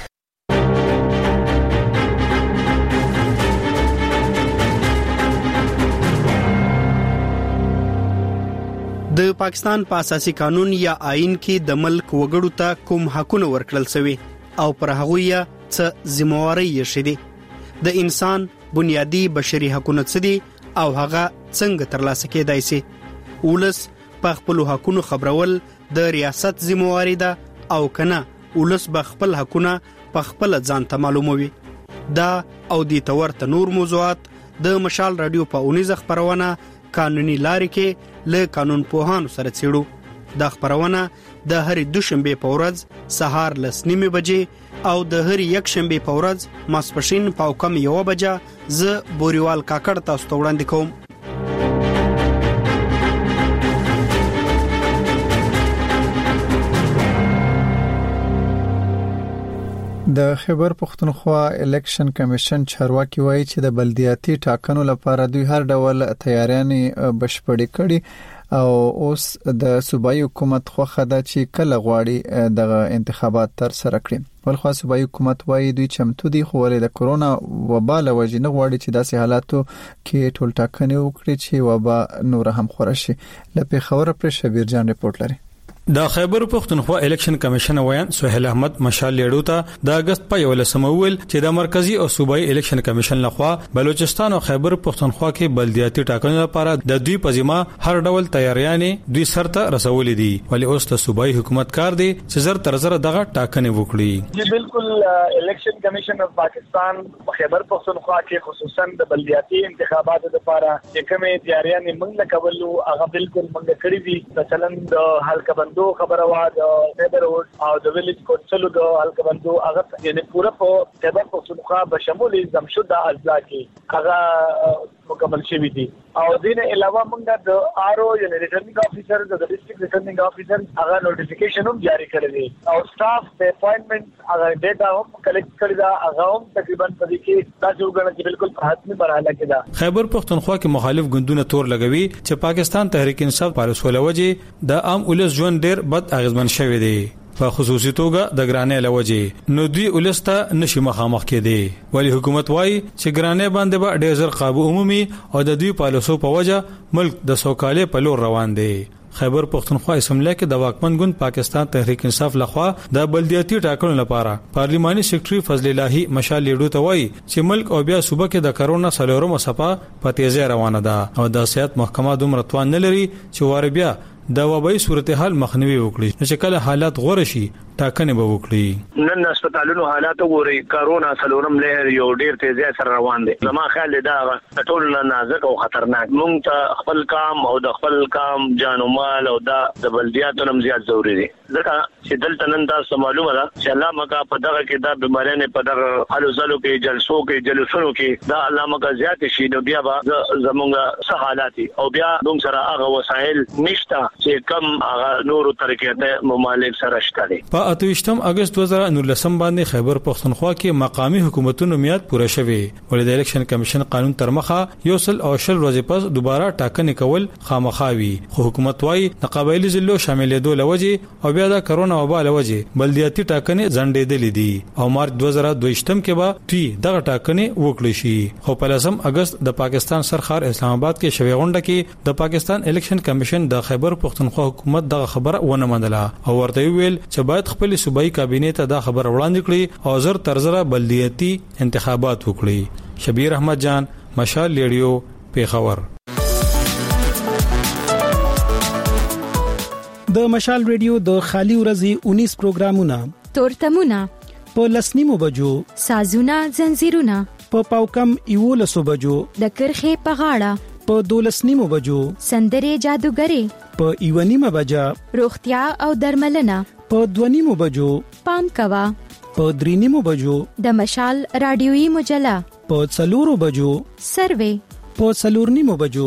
د پاکستان په اساسي قانون یا آئین کې د ملک وګړو ته کوم حقونه ورکړل شوی او پر هغه یې څه ذمہواری یې شې د انسان بنیادی بشري حقوق څه دي او هغه څنګه ترلاسه کېدای شي. ولس په خپل حقوقو خبرول د ریاست ذمہواری ده او کنه ولس به خپل حقونه په خپل ځان ته معلوموي. دا او د تورته نور موضوعات د مشال رادیو په اونیزه خبرونه قانوني لارې کې له قانون پوهانو سره څېړو. دا خبرونه د هرې دوشنبه په ورځ سهار 9:30 بجې او د هرې یکشنبه په ورځ ماسپښین په کم 1 بجه ز بوريوال کاکړ تاسو ته وړاندې کوم. د خیبر پختونخوا الیکشن کمیشن چارواکي وایي چې د بلدیاتي ټاکنو لپاره دوی هر ډول تیاریانې بشپړې کړي او اوس د صوبایي حکومت خوخه ده چې کله غواړي د انتخابات تر سره کړي. ولخوا صوبایي حکومت وایي دوی چمتو دي خو ولې د کورونا وبا له وجې نه غواړي چې داسې حالاتو کې ټول ټاکنې وکړي چې وبا نور هم خورا شي. لپاره خبره پر شبیر جان ریپورت لري. د خیبر پختونخوا الیکشن کمیشن ویان سہیل احمد مشال لیډو ته د اگست په 11 ول چې د مرکزی او صوبایي الیکشن کمیشن لخوا بلوچستان او خیبر پختونخوا کې بلدیاتي ټاکنو لپاره د دوی پزما هر ډول تیاریانې دوی سرته رسولې دي ولی اوس د صوبایي حکومت کار دی چې زر تر زر دغه ټاکنې وکړي. جی بالکل الیکشن کمیشن اف پاکستان خیبر پختونخوا کې خصوصا د بلدیاتي انتخاباتو لپاره کومه تیاریانې موږ کولو هغه بالکل موږ کړې دي. مثلا د حلقه دو خبره وا د نیبرهود او د ویلیج کونسل د حلقه بندو هغه یعنی پورا په خیبر پختونخوا به شمول زمشد اضلاع کې هغه مکمل شوی دي او دین علاوه موږ د آر او یعنی ریټرنینګ افیسر د ډیسټریکټ ریټرنینګ افیسر هغه نوټیفیکیشن هم جاری کړی دی او سټاف د اپاینټمنٹ هغه ډیټا هم کلیکټ کړی دا هغه هم تقریبا په دې کې تاسو وګورئ چې بالکل په حتمی مرحله کې ده. خیبر پختونخوا کې مخالف ګوندونه تور لګوي چې پاکستان تحریک انصاف پالیسوله وجه د عام ولس ژوند ډیر بد اغیزمن شوی دی په خصوصي توګه د ګرانې لوجه نو دوی ولسته نشي مخامخ کېدي ولی حکومت وایي چې ګرانې باندې به ډېر زر قابو عمومي او د دوی پالیسو په وجه ملک د سوکاله په لور روان دی. خیبر پختونخوا اسمبلی کې د واکمن ګوند پاکستان تحریک انصاف لخوا د بلدیاتي ټاکنو لپاره پارلیماني سیکریټري فضل الهي مشال لیډو ته وایي چې ملک او بیا صوبه کې د کرونا سلورم صفه په تیزه روانه ده او د سیاست محکمه دومره توان نه لري چې واره بیا د وبای صورتحال مخنیوي وکړي چې کله حالات غوړ شي ټاکنې به وکړي. نن هسپتالونو حالات وګورئ، کرونا څلورم لهر یو ډیر تیزی سره روان دي. زما خیال دا ټول نازک او خطرناک. مونږ ته خپل کام او د خپل کام جان او مال او د بلدیاتو نم زیات ضروری دي. ځکه چې دلته نن تاسو معلومه ده چې الله مکا په دغه کې دا بیماریاں په دغه حالو زلو کې جلسو کې جلسونو کې دا الله مکا زیات شي نو بیا به زمونږ سہالاتي او بیا موږ سره هغه وسایل نشته چې کم هغه نورو طریقې ته ممالک سره شته. په 28 اگست 2019 باندې خیبر پختونخوا کې مقامی حکومتونو میاد پوره شوه، ولې د الیکشن کمیشن قانون تر مخه یو سل او شل ورځې پس دوباره ټاکنې کول خامخاوي. خو حکومت وايي د قبایلی ضلعو شاملېدو لوجه او بیا د کرونا وبا لوجه بلدیاتي ټاکنې ځنډېدلې دي او مارچ 2022 کې به تی دغه ټاکنې وکړي شي. خو په 10 اگست د پاکستان سرخار اسلام آباد کې شوې غونډه کې د پاکستان الیکشن کمیشن د خیبر پختونخوا حکومت دغه خبره ونه منله او ورته ویل چې باید خپل صوبایي کابینې ته دا خبر وړاندې کړي او زر ترزره بلدیاتي انتخابات وکړي. شبیر احمد جان، مشال ریډیو، پیښور. د مشال ریډیو د خالي ورځې 19 پروګرامونه تورتمونه په لسنیمو بجو، سازونه زنجیرونه په پاوکم 11 بجو، د کرخه په غاړه په 12 بجو، سندره جادوګری په 1 بجا، روغتیا او درملنه په 2 بجو، پام کوا په 3 بجو، د مشال رادیوي مجله په 4 بجو، سروې په 4 بجو.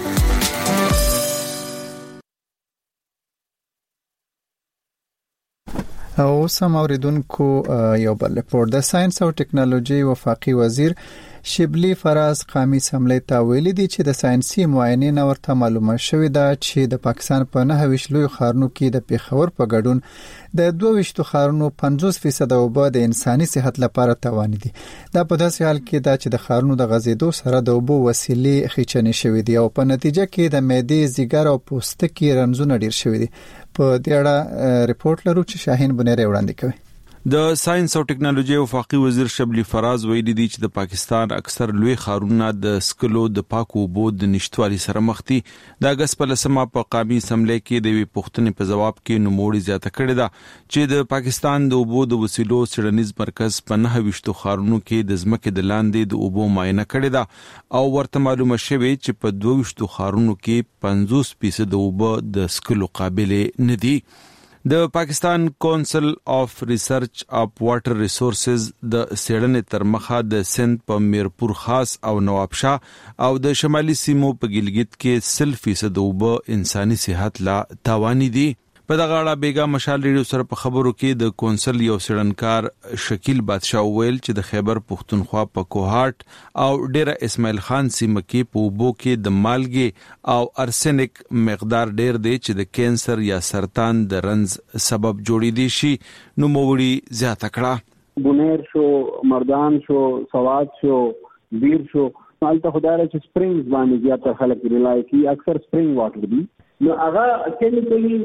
او سم اوریدونکو یو بل رپورت د ساينس او ټکنالوژي وفاقي وزیر شبلی فراز قامي سملې ته ویلي دي چې د ساينسي معاینې نو ورته معلومه شوې ده چې د پاکستان په 9 لوی ښارونو کې د پیښور په ګډون د 22 ښارونو 50% اوبه د انساني صحت لپاره توان دي. دا په داسې حال کې ده چې د ښارونو د غزیدو سره د اوبو وسیلې خېچنې شوې دي او په نتیجه کې د معدې، ځیګر او پوستکي رنځونه ډیر شوې دي. په دې اړه ریپورت لرو چې شاهین بنيري وړاندې کوي. د ساينس او ټکنالوژي وفاقي وزیر شبلی فراز ویلي دي چې د پاکستان اکثر لوی ښارونه د سکلو د پاکو اوبو د نشټوالي سره مخ دي. د اگست په لسمه په قامي سملې کې د وی پښتنې په جواب کې نوموړي زیاته کړې ده چې د پاکستان د اوبو د وسیلو څېړنیز مرکز په 9 ښارونو کې د ځمکې د لاندې د اوبو معاینه کړې ده او ورته معلومه شوې چې په 22 ښارونو کې 50% د اوبو د سکلو قابل نه دي. د پاکستان کونسل اف ریسرچ اپ واټر ریسورسز د سیړنې تر مخه د سند په میرپور خاص او نوابشاه او د شمالي سیمو په ګلګت کې 100% اوبه انساني صحت لا تاواني دي. په دغه اړه بیګا مشال ریډیو سره په خبرو کې د کونسل یو سړنکار شکیل بادشاہ ویل چې د خیبر پختونخوا په کوهاټ او ډیره اسماعیل خان سیمه کې په اوبو کې د مالګې او ارسنیک مقدار ډیر دی چې د کینسر یا سرطان د رنځ سبب جوړې دي شي. نو موړي زیاته کړه بونیر شو، مردان شو، سواد شو، بیر شو، مالته خدای چې سپرینګز باندې زیات خلک ریلای کوي، اکثر سپرینګ واټر دي. نو هغه کیمیکلی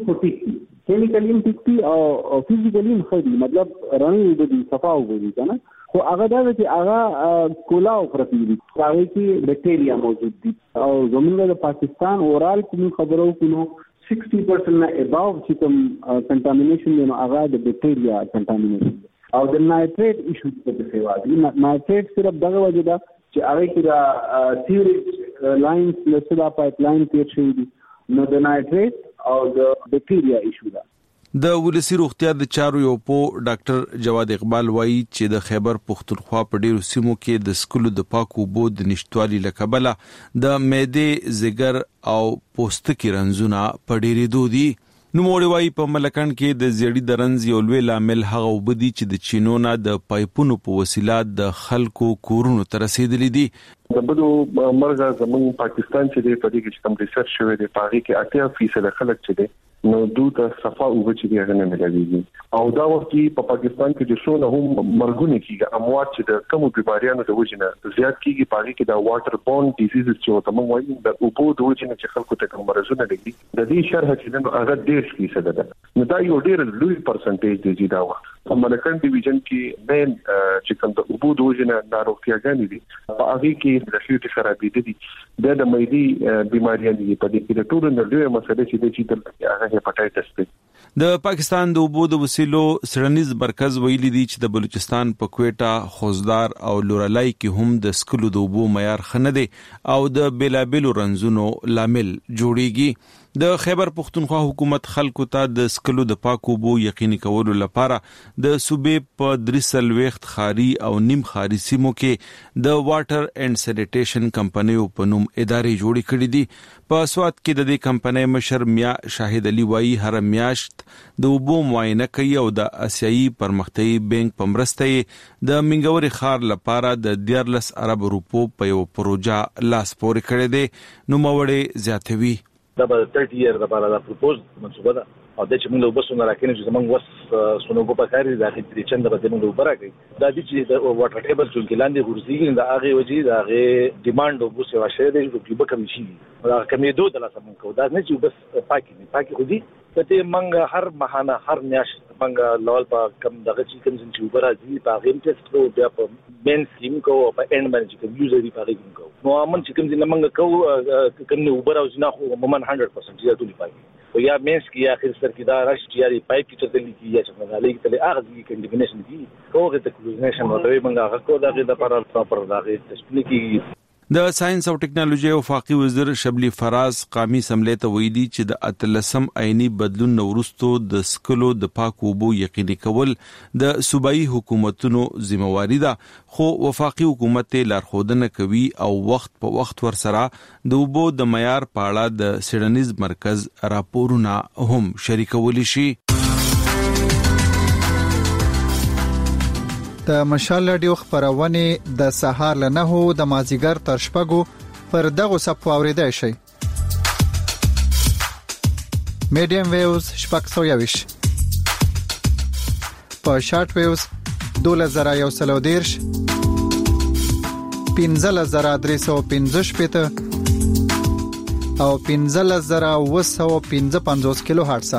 ټیک او فزیکلی خدي مطلب رنګ د صفا وګوري کنه، خو هغه دا چې هغه کولاو پرتی دي، هغه کې بکټریا موجود دي او زموږ د پاکستان اورال کوم خبرو کینو 60% نه اباو چې کوم کنټامینیشن دی نو هغه د بکټریا کنټامینیشن او د نایټریټ ایشو په سیوا دي. نایټریټ صرف دغه وجه ده چې هغه کې د سیوریج لاینز له سدا پایپ لاین تیر شوی دي نو د نایټریټ او د بکټریا ایشو ده. د ولسی روغتیا د چارو یو پو ډاکټر جواد اقبال وایي چې د خیبر پختونخوا په ډیرو سیمو کې د سکلو د پاکو اوبو د نشټوالي لکبله د معدې، ځیګر او پوستکي رنځونه په ډیرېدو دي. نوموړي وایي په ملکان کې د زیړی د رنځ یو لوی لامل هغه اوبه دي چې د چینونه د پایپونو په وسیله د خلکو کورونو ته رسیدلي دي. د بده مرګ زموږ پاکستان چې د پدې کې کوم ریسرچ شوی دی پاره کې 80% خلک چې دي نو دوی صفا اوبه چې دی هغه نه ملګریږي او دا وخت په پاکستان کې د شونه هم مرګونه کیږي، اموات چې د کوم بیماریانو د وجنه زیات کیږي پاره کې د واټر بورن ډیزیز چې وته موږ وایو د اوبو د وجنه چې خلکو ته کوم مرزونه لګي د دې شرح چې نو هغه ډیر فیصد ده. نو دا یو ډیر لوی پرسنټیج دی دا وخت په ملکان ډیویژن کې مین چې کوم د اوبو د وجنه ناروغیاګانې دي په هغه کې د شیوټ خرابې دي د معدې بیماریاں دي په دې کې د ټول نه لوی مسله چې د هغه هپاتایټس دی. د پاکستان د اوبو د وسیلو سړنیز مرکز ویلي دی چې د بلوچستان په کوټا، خوزدار او لورلای کې هم د سکلو د اوبو معیار خنه دی او د بیلابیلو رنځونو لامل جوړیږي. د خیبر پختونخوا حکومت خلکو ته د سکلو د پاکو اوبو یقیني کولو لپاره د صوبې په 3 خاري او نیم خاري سیمو کې د واټر اینڈ سینیټیشن کمپنیو په نوم ادارې جوړې کړې دي. په سوات کې د دې کمپنۍ مشر میا شاهد علي وایي هر میاشت د اوبو معاینه کوي او د اسیایي پرمختیایي بانک په مرسته د منګوري خار لپاره د 14 ارب روپو په یو پروژه لاس پورې کړی دی. نو موړې زیاتوي دا به 30 year لپاره دا پروپوز منصوبه ده او د چې موږ له وبسونه راکینې چې موږ وس سونوګو په کاری د اخیری چنده به موږ وبراګي دا چې د واټر ټیبل چې لاندې ورزيږي دا هغه وجې دا هغه ډیماند او بوسه واشه دي چې په کمی شي دا کمی دوه د لاسه موږ دا نه چې بس پاکي خو دي ته موږ هر مهانه هر میاش موږ لول په کم دغه چې کوم چې وبراځي په هغه ټیسټ کو بیا په مین سیم کو په اند باندې چې یوزر دی په هغه کو نو امن چې کوم چې موږ کو کنه وبراځي نه خو مومن 100% چې ټولي پای او یا مینس کی اخر سر کی دا رش جاری پایپ کی چتلی کی یا څنګه غالي کی تل اغه کی کنډیشن کی کوغه ته کلوزنیشن ورته موږ هغه کو دا د پر دغه تشکیل کی. د ساينس او ټکنالوژي وفاقي وزیر شبلی فراز قومي سملې ته ویلي چې د اتلسم عیني بدلون نورستو د سکلو د پاکو اوبو یقیني کول د صوبایي حکومتونو ذمہواری ده، خو وفاقي حکومت لارښودنه کوي او وخت په وخت ورسره د اوبو د معیار په اړه د سړنیز مرکز راپورونه هم شریکول شي. د مشال رادیو خبرونه د سهار له 9 د مازیګر تر شپږو پر دغه صفو اوریدای شي. میډیم ویوز شپږ په شارټ ویوز 2113 15315 او 15955 کیلو هرتز.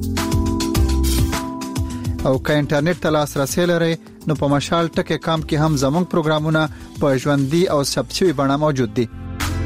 او که انټرنیټ ته لاسرسي لرئ نو په مشال ټکي کام کې هم زموږ پروګرامونه په ژوندۍ او ثبتشوي بڼه موجود دي.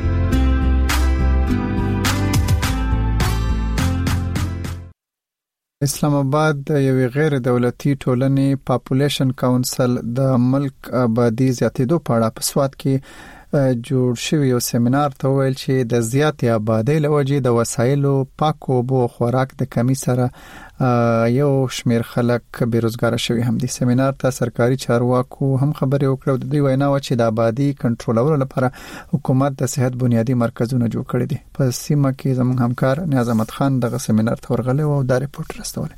اسلام آباد د یوې غیر دولتي ټولنې پاپولیشن کونسل د ملک آبادی زیاتېدو په اړه په سوات کې جوړ شوی یو سیمینار ته ویل چې د زیاتې آبادی لوجې د وسایلو پاکو اوبو خوراک د کمی سره یو شمیر خلک بیروزګار شوي هم دي. سیمینار ته سرکاري چارواکو هم خبرې وکړې د دوی وینا و چې د آبادی کنټرولولو لپاره حکومت د صحت بنیادی مرکزونه جوړ کړي دي. په سیمه کې زموږ همکار نیاز احمد خان دغه سیمینار ته ورغلی او دا ریپورت راستولی.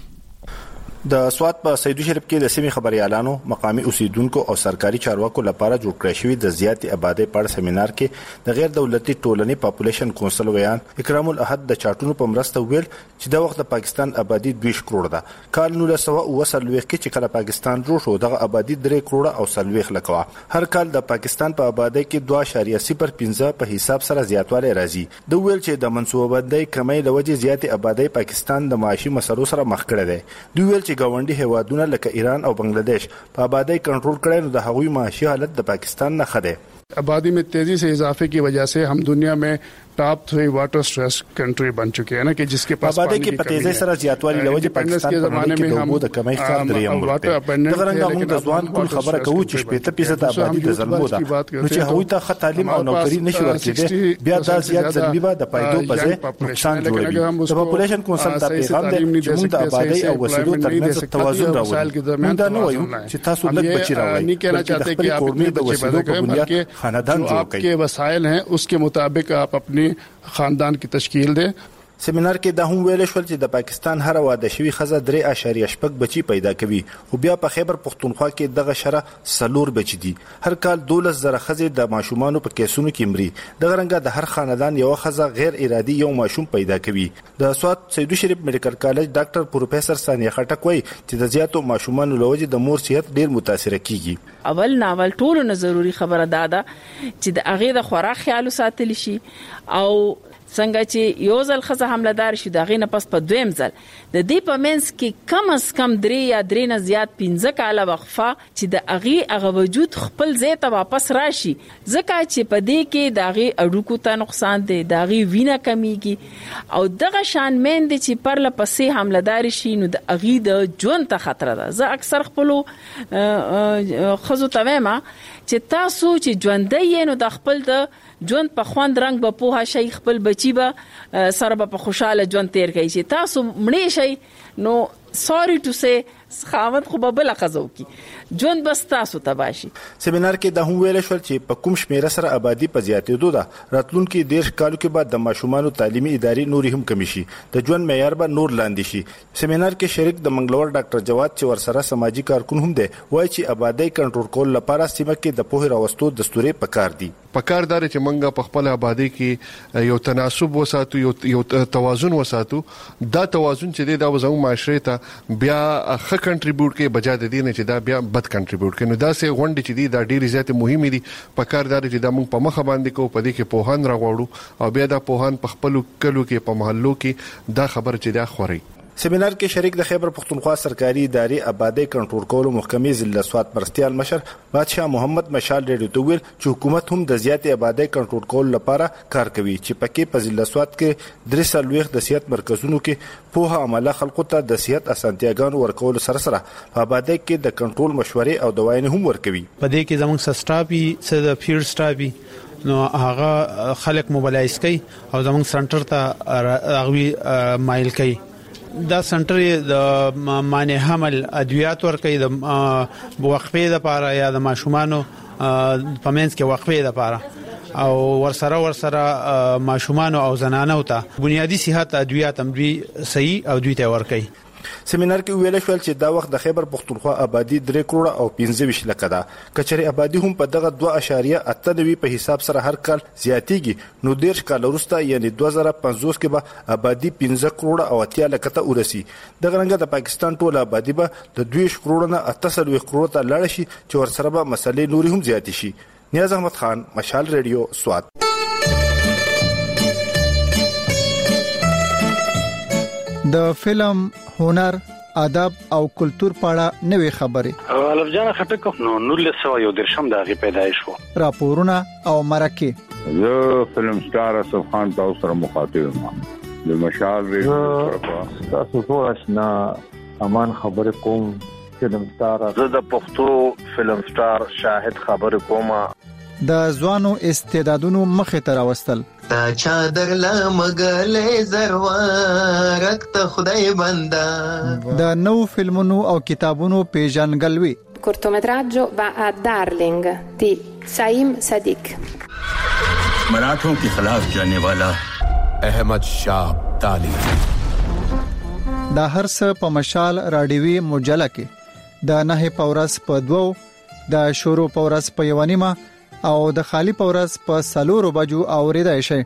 د سوات په سیدو شریف کې د سیمې خبريالانو مقامي اوسیدونکو او سرکاري چارواکو لپاره جوړ کړی شوی د زیاتې آبادی په اړه سیمینار کې د غیر دولتي ټولنې پاپولیشن کونسل ویان اکرام الاحد د چارټونو په مرسته ویل چې د وخت د پاکستان آبادی 2 کروڑ ده. کال 1940 کې چې کله پاکستان جوړ شو دغه آبادی 3 کروڑ او 40 لک وه. هر کال د پاکستان په آبادی کې 2.05 په حساب سره زیاتوالی راځي. د ویل چې د منصوبه بندۍ کمی لوجه زیاتې آبادی پاکستان د معاشي مسلو سره مخ کړی دی. دوی ویل چې گاونډي هیوادونه لکه ایران او بنگلاديش په آبادی کنټرول کړي نو د هغوی معاشي حالت د پاکستان نه ښه دی. आबादी में तेजी से इजाफे की वजह से हम दुनिया में टॉप 3 वाटर स्ट्रेस कंट्री बन चुके हैं ना कि जिसके पास आबादी की पतेजे सरा जियातवाली लवजे पाकिस्तान के ज़माने में हम د کمی ښکار دریم ورته دغرنګ موږ د ځوان کول خبره کوو چې 80% آبادی د ظلمو ده نو چې هغوی ته ښه تعلیم او نوکری نشي ورکړي بیا دا زیات ظلمي به د پایدو په ځای نقصان جوړوي. د پاپولیشن کونسل دا پیغام دی چې موږ د آبادی او وسیلو ترمنځ توازن راوړو. موږ دا نه وایو چې تاسو لږ بچی راوړئ بلکې د خپل قومي د وسیلو په بنیاد خاندان جوړ کړئ. आपके वसाइल हैं उसके मुताबिक आप अपनी खानदान की तश्कील दें. سیمینار کې دا هم ویل شول چې د پاکستان هر واده شوی خزه 3.8 بچی پیدا کوي او بیا په خیبر پختونخوا کې دغه شره 4 بچی دي. هر کال 12,000 خزه د ماشومانو په کیسونو کې مري. دغه رنګه د هر خاندان یو خزه غیر ارادي یو ماشوم پیدا کوي. د سوات سیدو شریف میډیکل کالج ډاکټر پروفیسور ثانیه خټک وایي چې د زیاتو ماشومانو لوجه د مور صحت ډیر متاثر کیږي. اول ټولو نه ضروری خبره ده چې د هغه د خوراک خیال ساتل شي او څنګه چې یو ځل خزه حملدار شي دا غینه پس په دویم ځل د دې په منځ کې کم از کم 3 یا 3 نه زیات 15 کاله وقفه چې د هغه وجود خپل ځای ته واپس راشي ځکه چې په دې کې د هغه اډوکو ته نقصان دی د هغه وینه کمیږي او دغه شان مند چې پر لپسې حملدار شي نو د هغه د ژوند ته خطر ده. زه اکثر خپل خزو ته وایم چې تاسو چې ژوندۍ نو د خپل د ژوند په خوند رنگ به په شي خپل بچي به سره په خوشاله ژوند تیر کوي چې تاسو مړی شي نو sorry to say خاوند خو به بل خزو کی ژوند بس تاسو تباشي. سیمینار کې د هم ویل شول چې په کوم شمیره سره آبادی په زیاتېدو ده راتلونکي 10 کالو کې بعد د ماشومانو تعلیمي ادارې نوري هم کمی شي د ژوند معیار به نور لاندې شي. سیمینار کې شریک د منګلور ډاکټر جواد چې ورسره سماجی کارکون هم دی وایي چې آبادی کنټرول کول لپاره سیمه کې د پوهه راوستو دستوري پکار دي. پکاردار چې منګه په خپل آبادی کې یو تناسب وساتو یو توازن وساتو. دا توازن چې دی دا وزمو معاشره ته بیا ښه کنټریبیوټ کوي بجا د دې نه چې دا بیا بد کنټریبیوټ کوي. نو دا سه غونډې چې دي دا ډېری زیات مهمه دي. پکاردار چې دا موږ په مخه باندې کو په دې کې پوهان راغوړو او بیا دا پوهان په خپل کلو کې په محلو کې دا خبر چې دا خوري. سیمینار کې شریک د خیبر پختونخوا سرکاري ادارې آبادی کنټرول کولو محکمې ضلع سوات مرستيال مشر بادشاہ محمد مشال ریډیو ته ویل چې حکومت هم د زیاتې آبادی کنټرول کولو لپاره کار کوي چې پکې په ضلع سوات کې 3 سالويخ د صحت مرکزونو کې په عمله خلکو ته د صحت اسانتیاګانو ورکول سره سره په آبادی کې د کنټرول مشورې او دوايانې هم ورکوي. په دې کې زموږ سټاپي څه د فیلډ سټاپي نو هغه خلک موبلایز کوي او زموږ سنټر ته هغه مایل کوي. دا سنټر د معنی حمل ادویات ورکوي د وقفې لپاره یا د ماشومانو پمنس کې وقفې لپاره او ورسره ماشومانو او زنانو ته بنیادی صحت ادویات هم دوی صحیح او دوی ته ورکوي. سیمینار کې ویل شو چې دا وخت د خیبر پختونخوا آبادی 3 کروڑ او 15 لک ده کچري آبادی هم په دغه 2.98 په حساب سره هر کال زیاتیږي نو 10 کال وروسته یعنی 2050 کې به آبادی 15 کروڑ او 80 لک ته ورسي. دغه رنګه د پاکستان ټول آبادی به د 2 کروڑ نه 80 کروڑ ته لاړ شي چې ورسره به مسلې نوري هم زیات شي. نیاز احمد خان مشال ریډیو سوات. د فلم هنر ادب او کلچر په اړه نوې خبرې الف جان خټک نو 1913 د هغه پیدایش وو راپورونه او مرکه زه فلم سٹار اسف خان تاسو سره مخاطب یم د مشال ریډیو تاسو ټول آشنا امان خبر کوم فلم سٹار زه د پښتو فلم سٹار شاهد خبر کوم د ځوانو استعدادونو مخه ته راوستل تا چادر لمغلې زروارک ته خدای بندا د نو فلمونو او کتابونو پیژنګلوي. cortometraggio va a Darling di Saim Sadiq. मराठों के खिलाफ जाने वाला अहमद शाह ताली. دا هر څه په مشال رادیوي مجله کې د نه پورس په 2 د شورو پورس په 1 او د خالی پورس په 4 بجو اوریدای شي.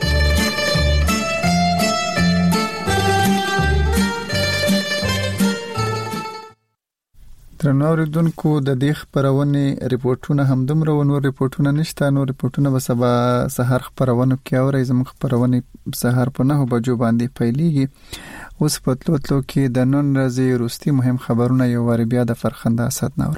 ترنوریدونکو د دې خبرونه ریپورتونه هم دومره ونور ریپورتونه نشته. نو ریپورتونه به سبا سحر خبرونه کې اوري زموږ خبرونه سحر په 9 بجو باندې پیلېږي. اوس په تلوتلو کې د نن ورځې روستي مهم خبرونه یو واری بیا د فرخنده اسد نورو.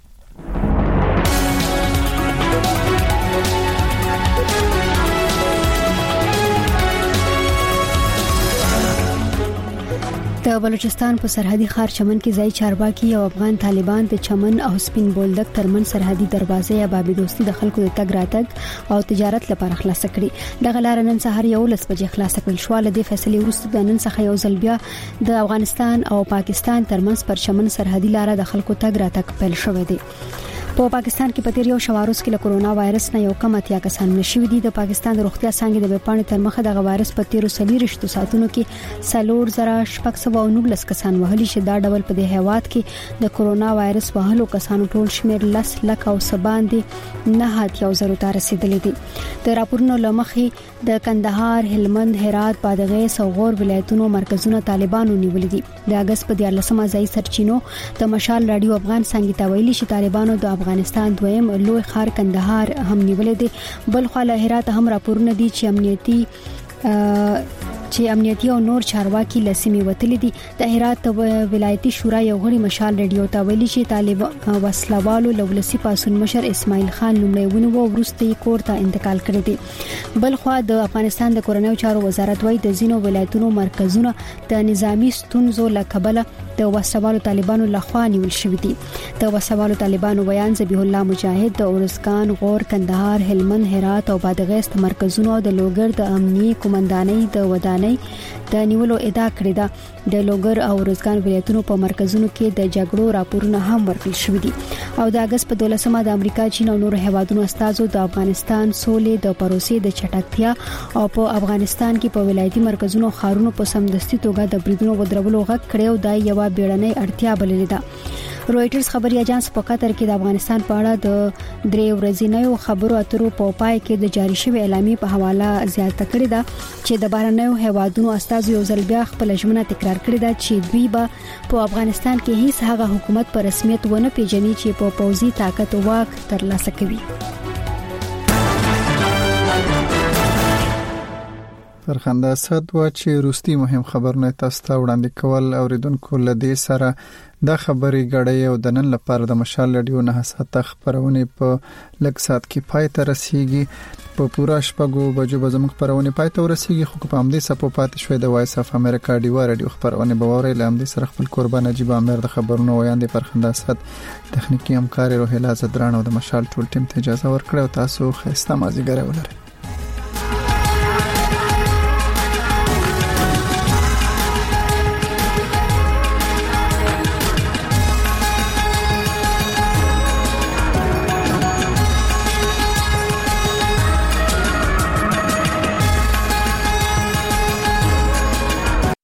د بلوچستان په سرحدي ښار چمن کې ځای چارواکي او افغان طالبان د چمن او سپین بولدک ترمن سرحدي دروازې یا بابي دوستي د خلکو د تګ راتګ او تجارت لپاره خلاص کړي. دغه لار نن سهار 11 بجې خلاص کړل شو. له دې فیصلې وروسته د نن څخه یو ځل بیا د افغانستان او پاکستان ترمنځ پر چمن سرحدي لار د خلکو تګ راتګ پیل شوی دی. په پاکستان کې په تیر یو شواروز کې له کورونا وایرس نه یو کم اتیا کسان نشوي دي. د پاکستان د روغتیا څنګه د وپاڼې تر مخه د وایرس په تیر 30 ساعتونو کې 40,619 کسان وهلي شي. دا ډول په دې هیواد کې د کورونا وایرس وهلو کسانو ټول شمیر 10 لک او سباندې نه هاتیو زرو ته رسیدلې دي. د راپورونو لمخې د کندهار، هلمند، هرات، بادغیس او غور ولایتونو مرکزونه طالبانو نیولې دي. د اگست په 14مه ځای سرچینو د مشال رادیو افغان څنګه ته ویلي چې طالبانو د افغانستان دویم لوی ښار کندهار هم نیولې دي. بل خو له هرات هم راپورونه دي چې امنیتي چې امنیتي او نور چارواکي لسمې وتلې دي. د هرات ولایتي شورا یو غړي مشال رادیو ته ویلي چې طالب وسلوالو لولسی پاسون مشر اسماعیل خان لومړیونه ورسته کور ته انتقال کړی دی. بلخوا د افغانستان د کورنیو چارو وزارت وايي د زینو ولایتونو مرکزونه د نظامی ستونزو لکبله د وسوالو طالبانو لخوا نیول شوې دي. د وسوالو طالبانو بیان ذبیح الله مجاهد د اورزګان، غور، کندهار، هلمند، هرات او بادغیس مرکزونو د لوګر د امنیي قومندانۍ د ودانۍ د نیولو ادعا کړې ده. د لوګر او اورزګان ولایتونو په مرکزونو کې د جګړو راپورونه هم ورکړل شوې دي. او د اگست په 12مه د امریکا، چین او نور هیوادونو استازو د افغانستان سولې د پروسې د چټکتیا او په افغانستان کې په ولایتي مرکزونو خارونو په سمدستي توګه د بریدونو ودرولو غږ کړی او دا یو بیړنۍ اړتیا بللې ده. رويټرز خبري اژانس په قطر کې د افغانستان په اړه د 3 ورځې خبرو اترو په پای کې د جاری شوی اعلامیه په حواله زیاته کړې ده چې د بهرنیو هیوادونو استازو یو ځل بیا خپل ژمنه تکرار کړې ده چې دوی به په افغانستان کې هیڅ هغه حکومت په رسمیت ونه پیژني چې په پوځي طاقت او واک ترلاسه کوي. فرخنده صد و چې روستي مهم خبرونه تاسو ته وړاندې کول اوریدونکو لدې سره دا خبري غړې او د نن لپاره د مشال رادیو نه ساته خبرونه په لږ سات کې پای ته رسیږي. په پورا شپږو بجو به زموږ خبرونه پای ته ورسیږي. خو په همدې سپو پاتې شوې د وایس اف امریکا ډیوا رادیو خبرونه به ووري لامدې سره خپل قربان نجيب امیر د خبرونو ویاندې فرخنده صد تخنیکی همکاري روح الله زدران او د مشال ټول ټیم ته اجازه ورکړه او تاسو خسته مازیګر ولرئ.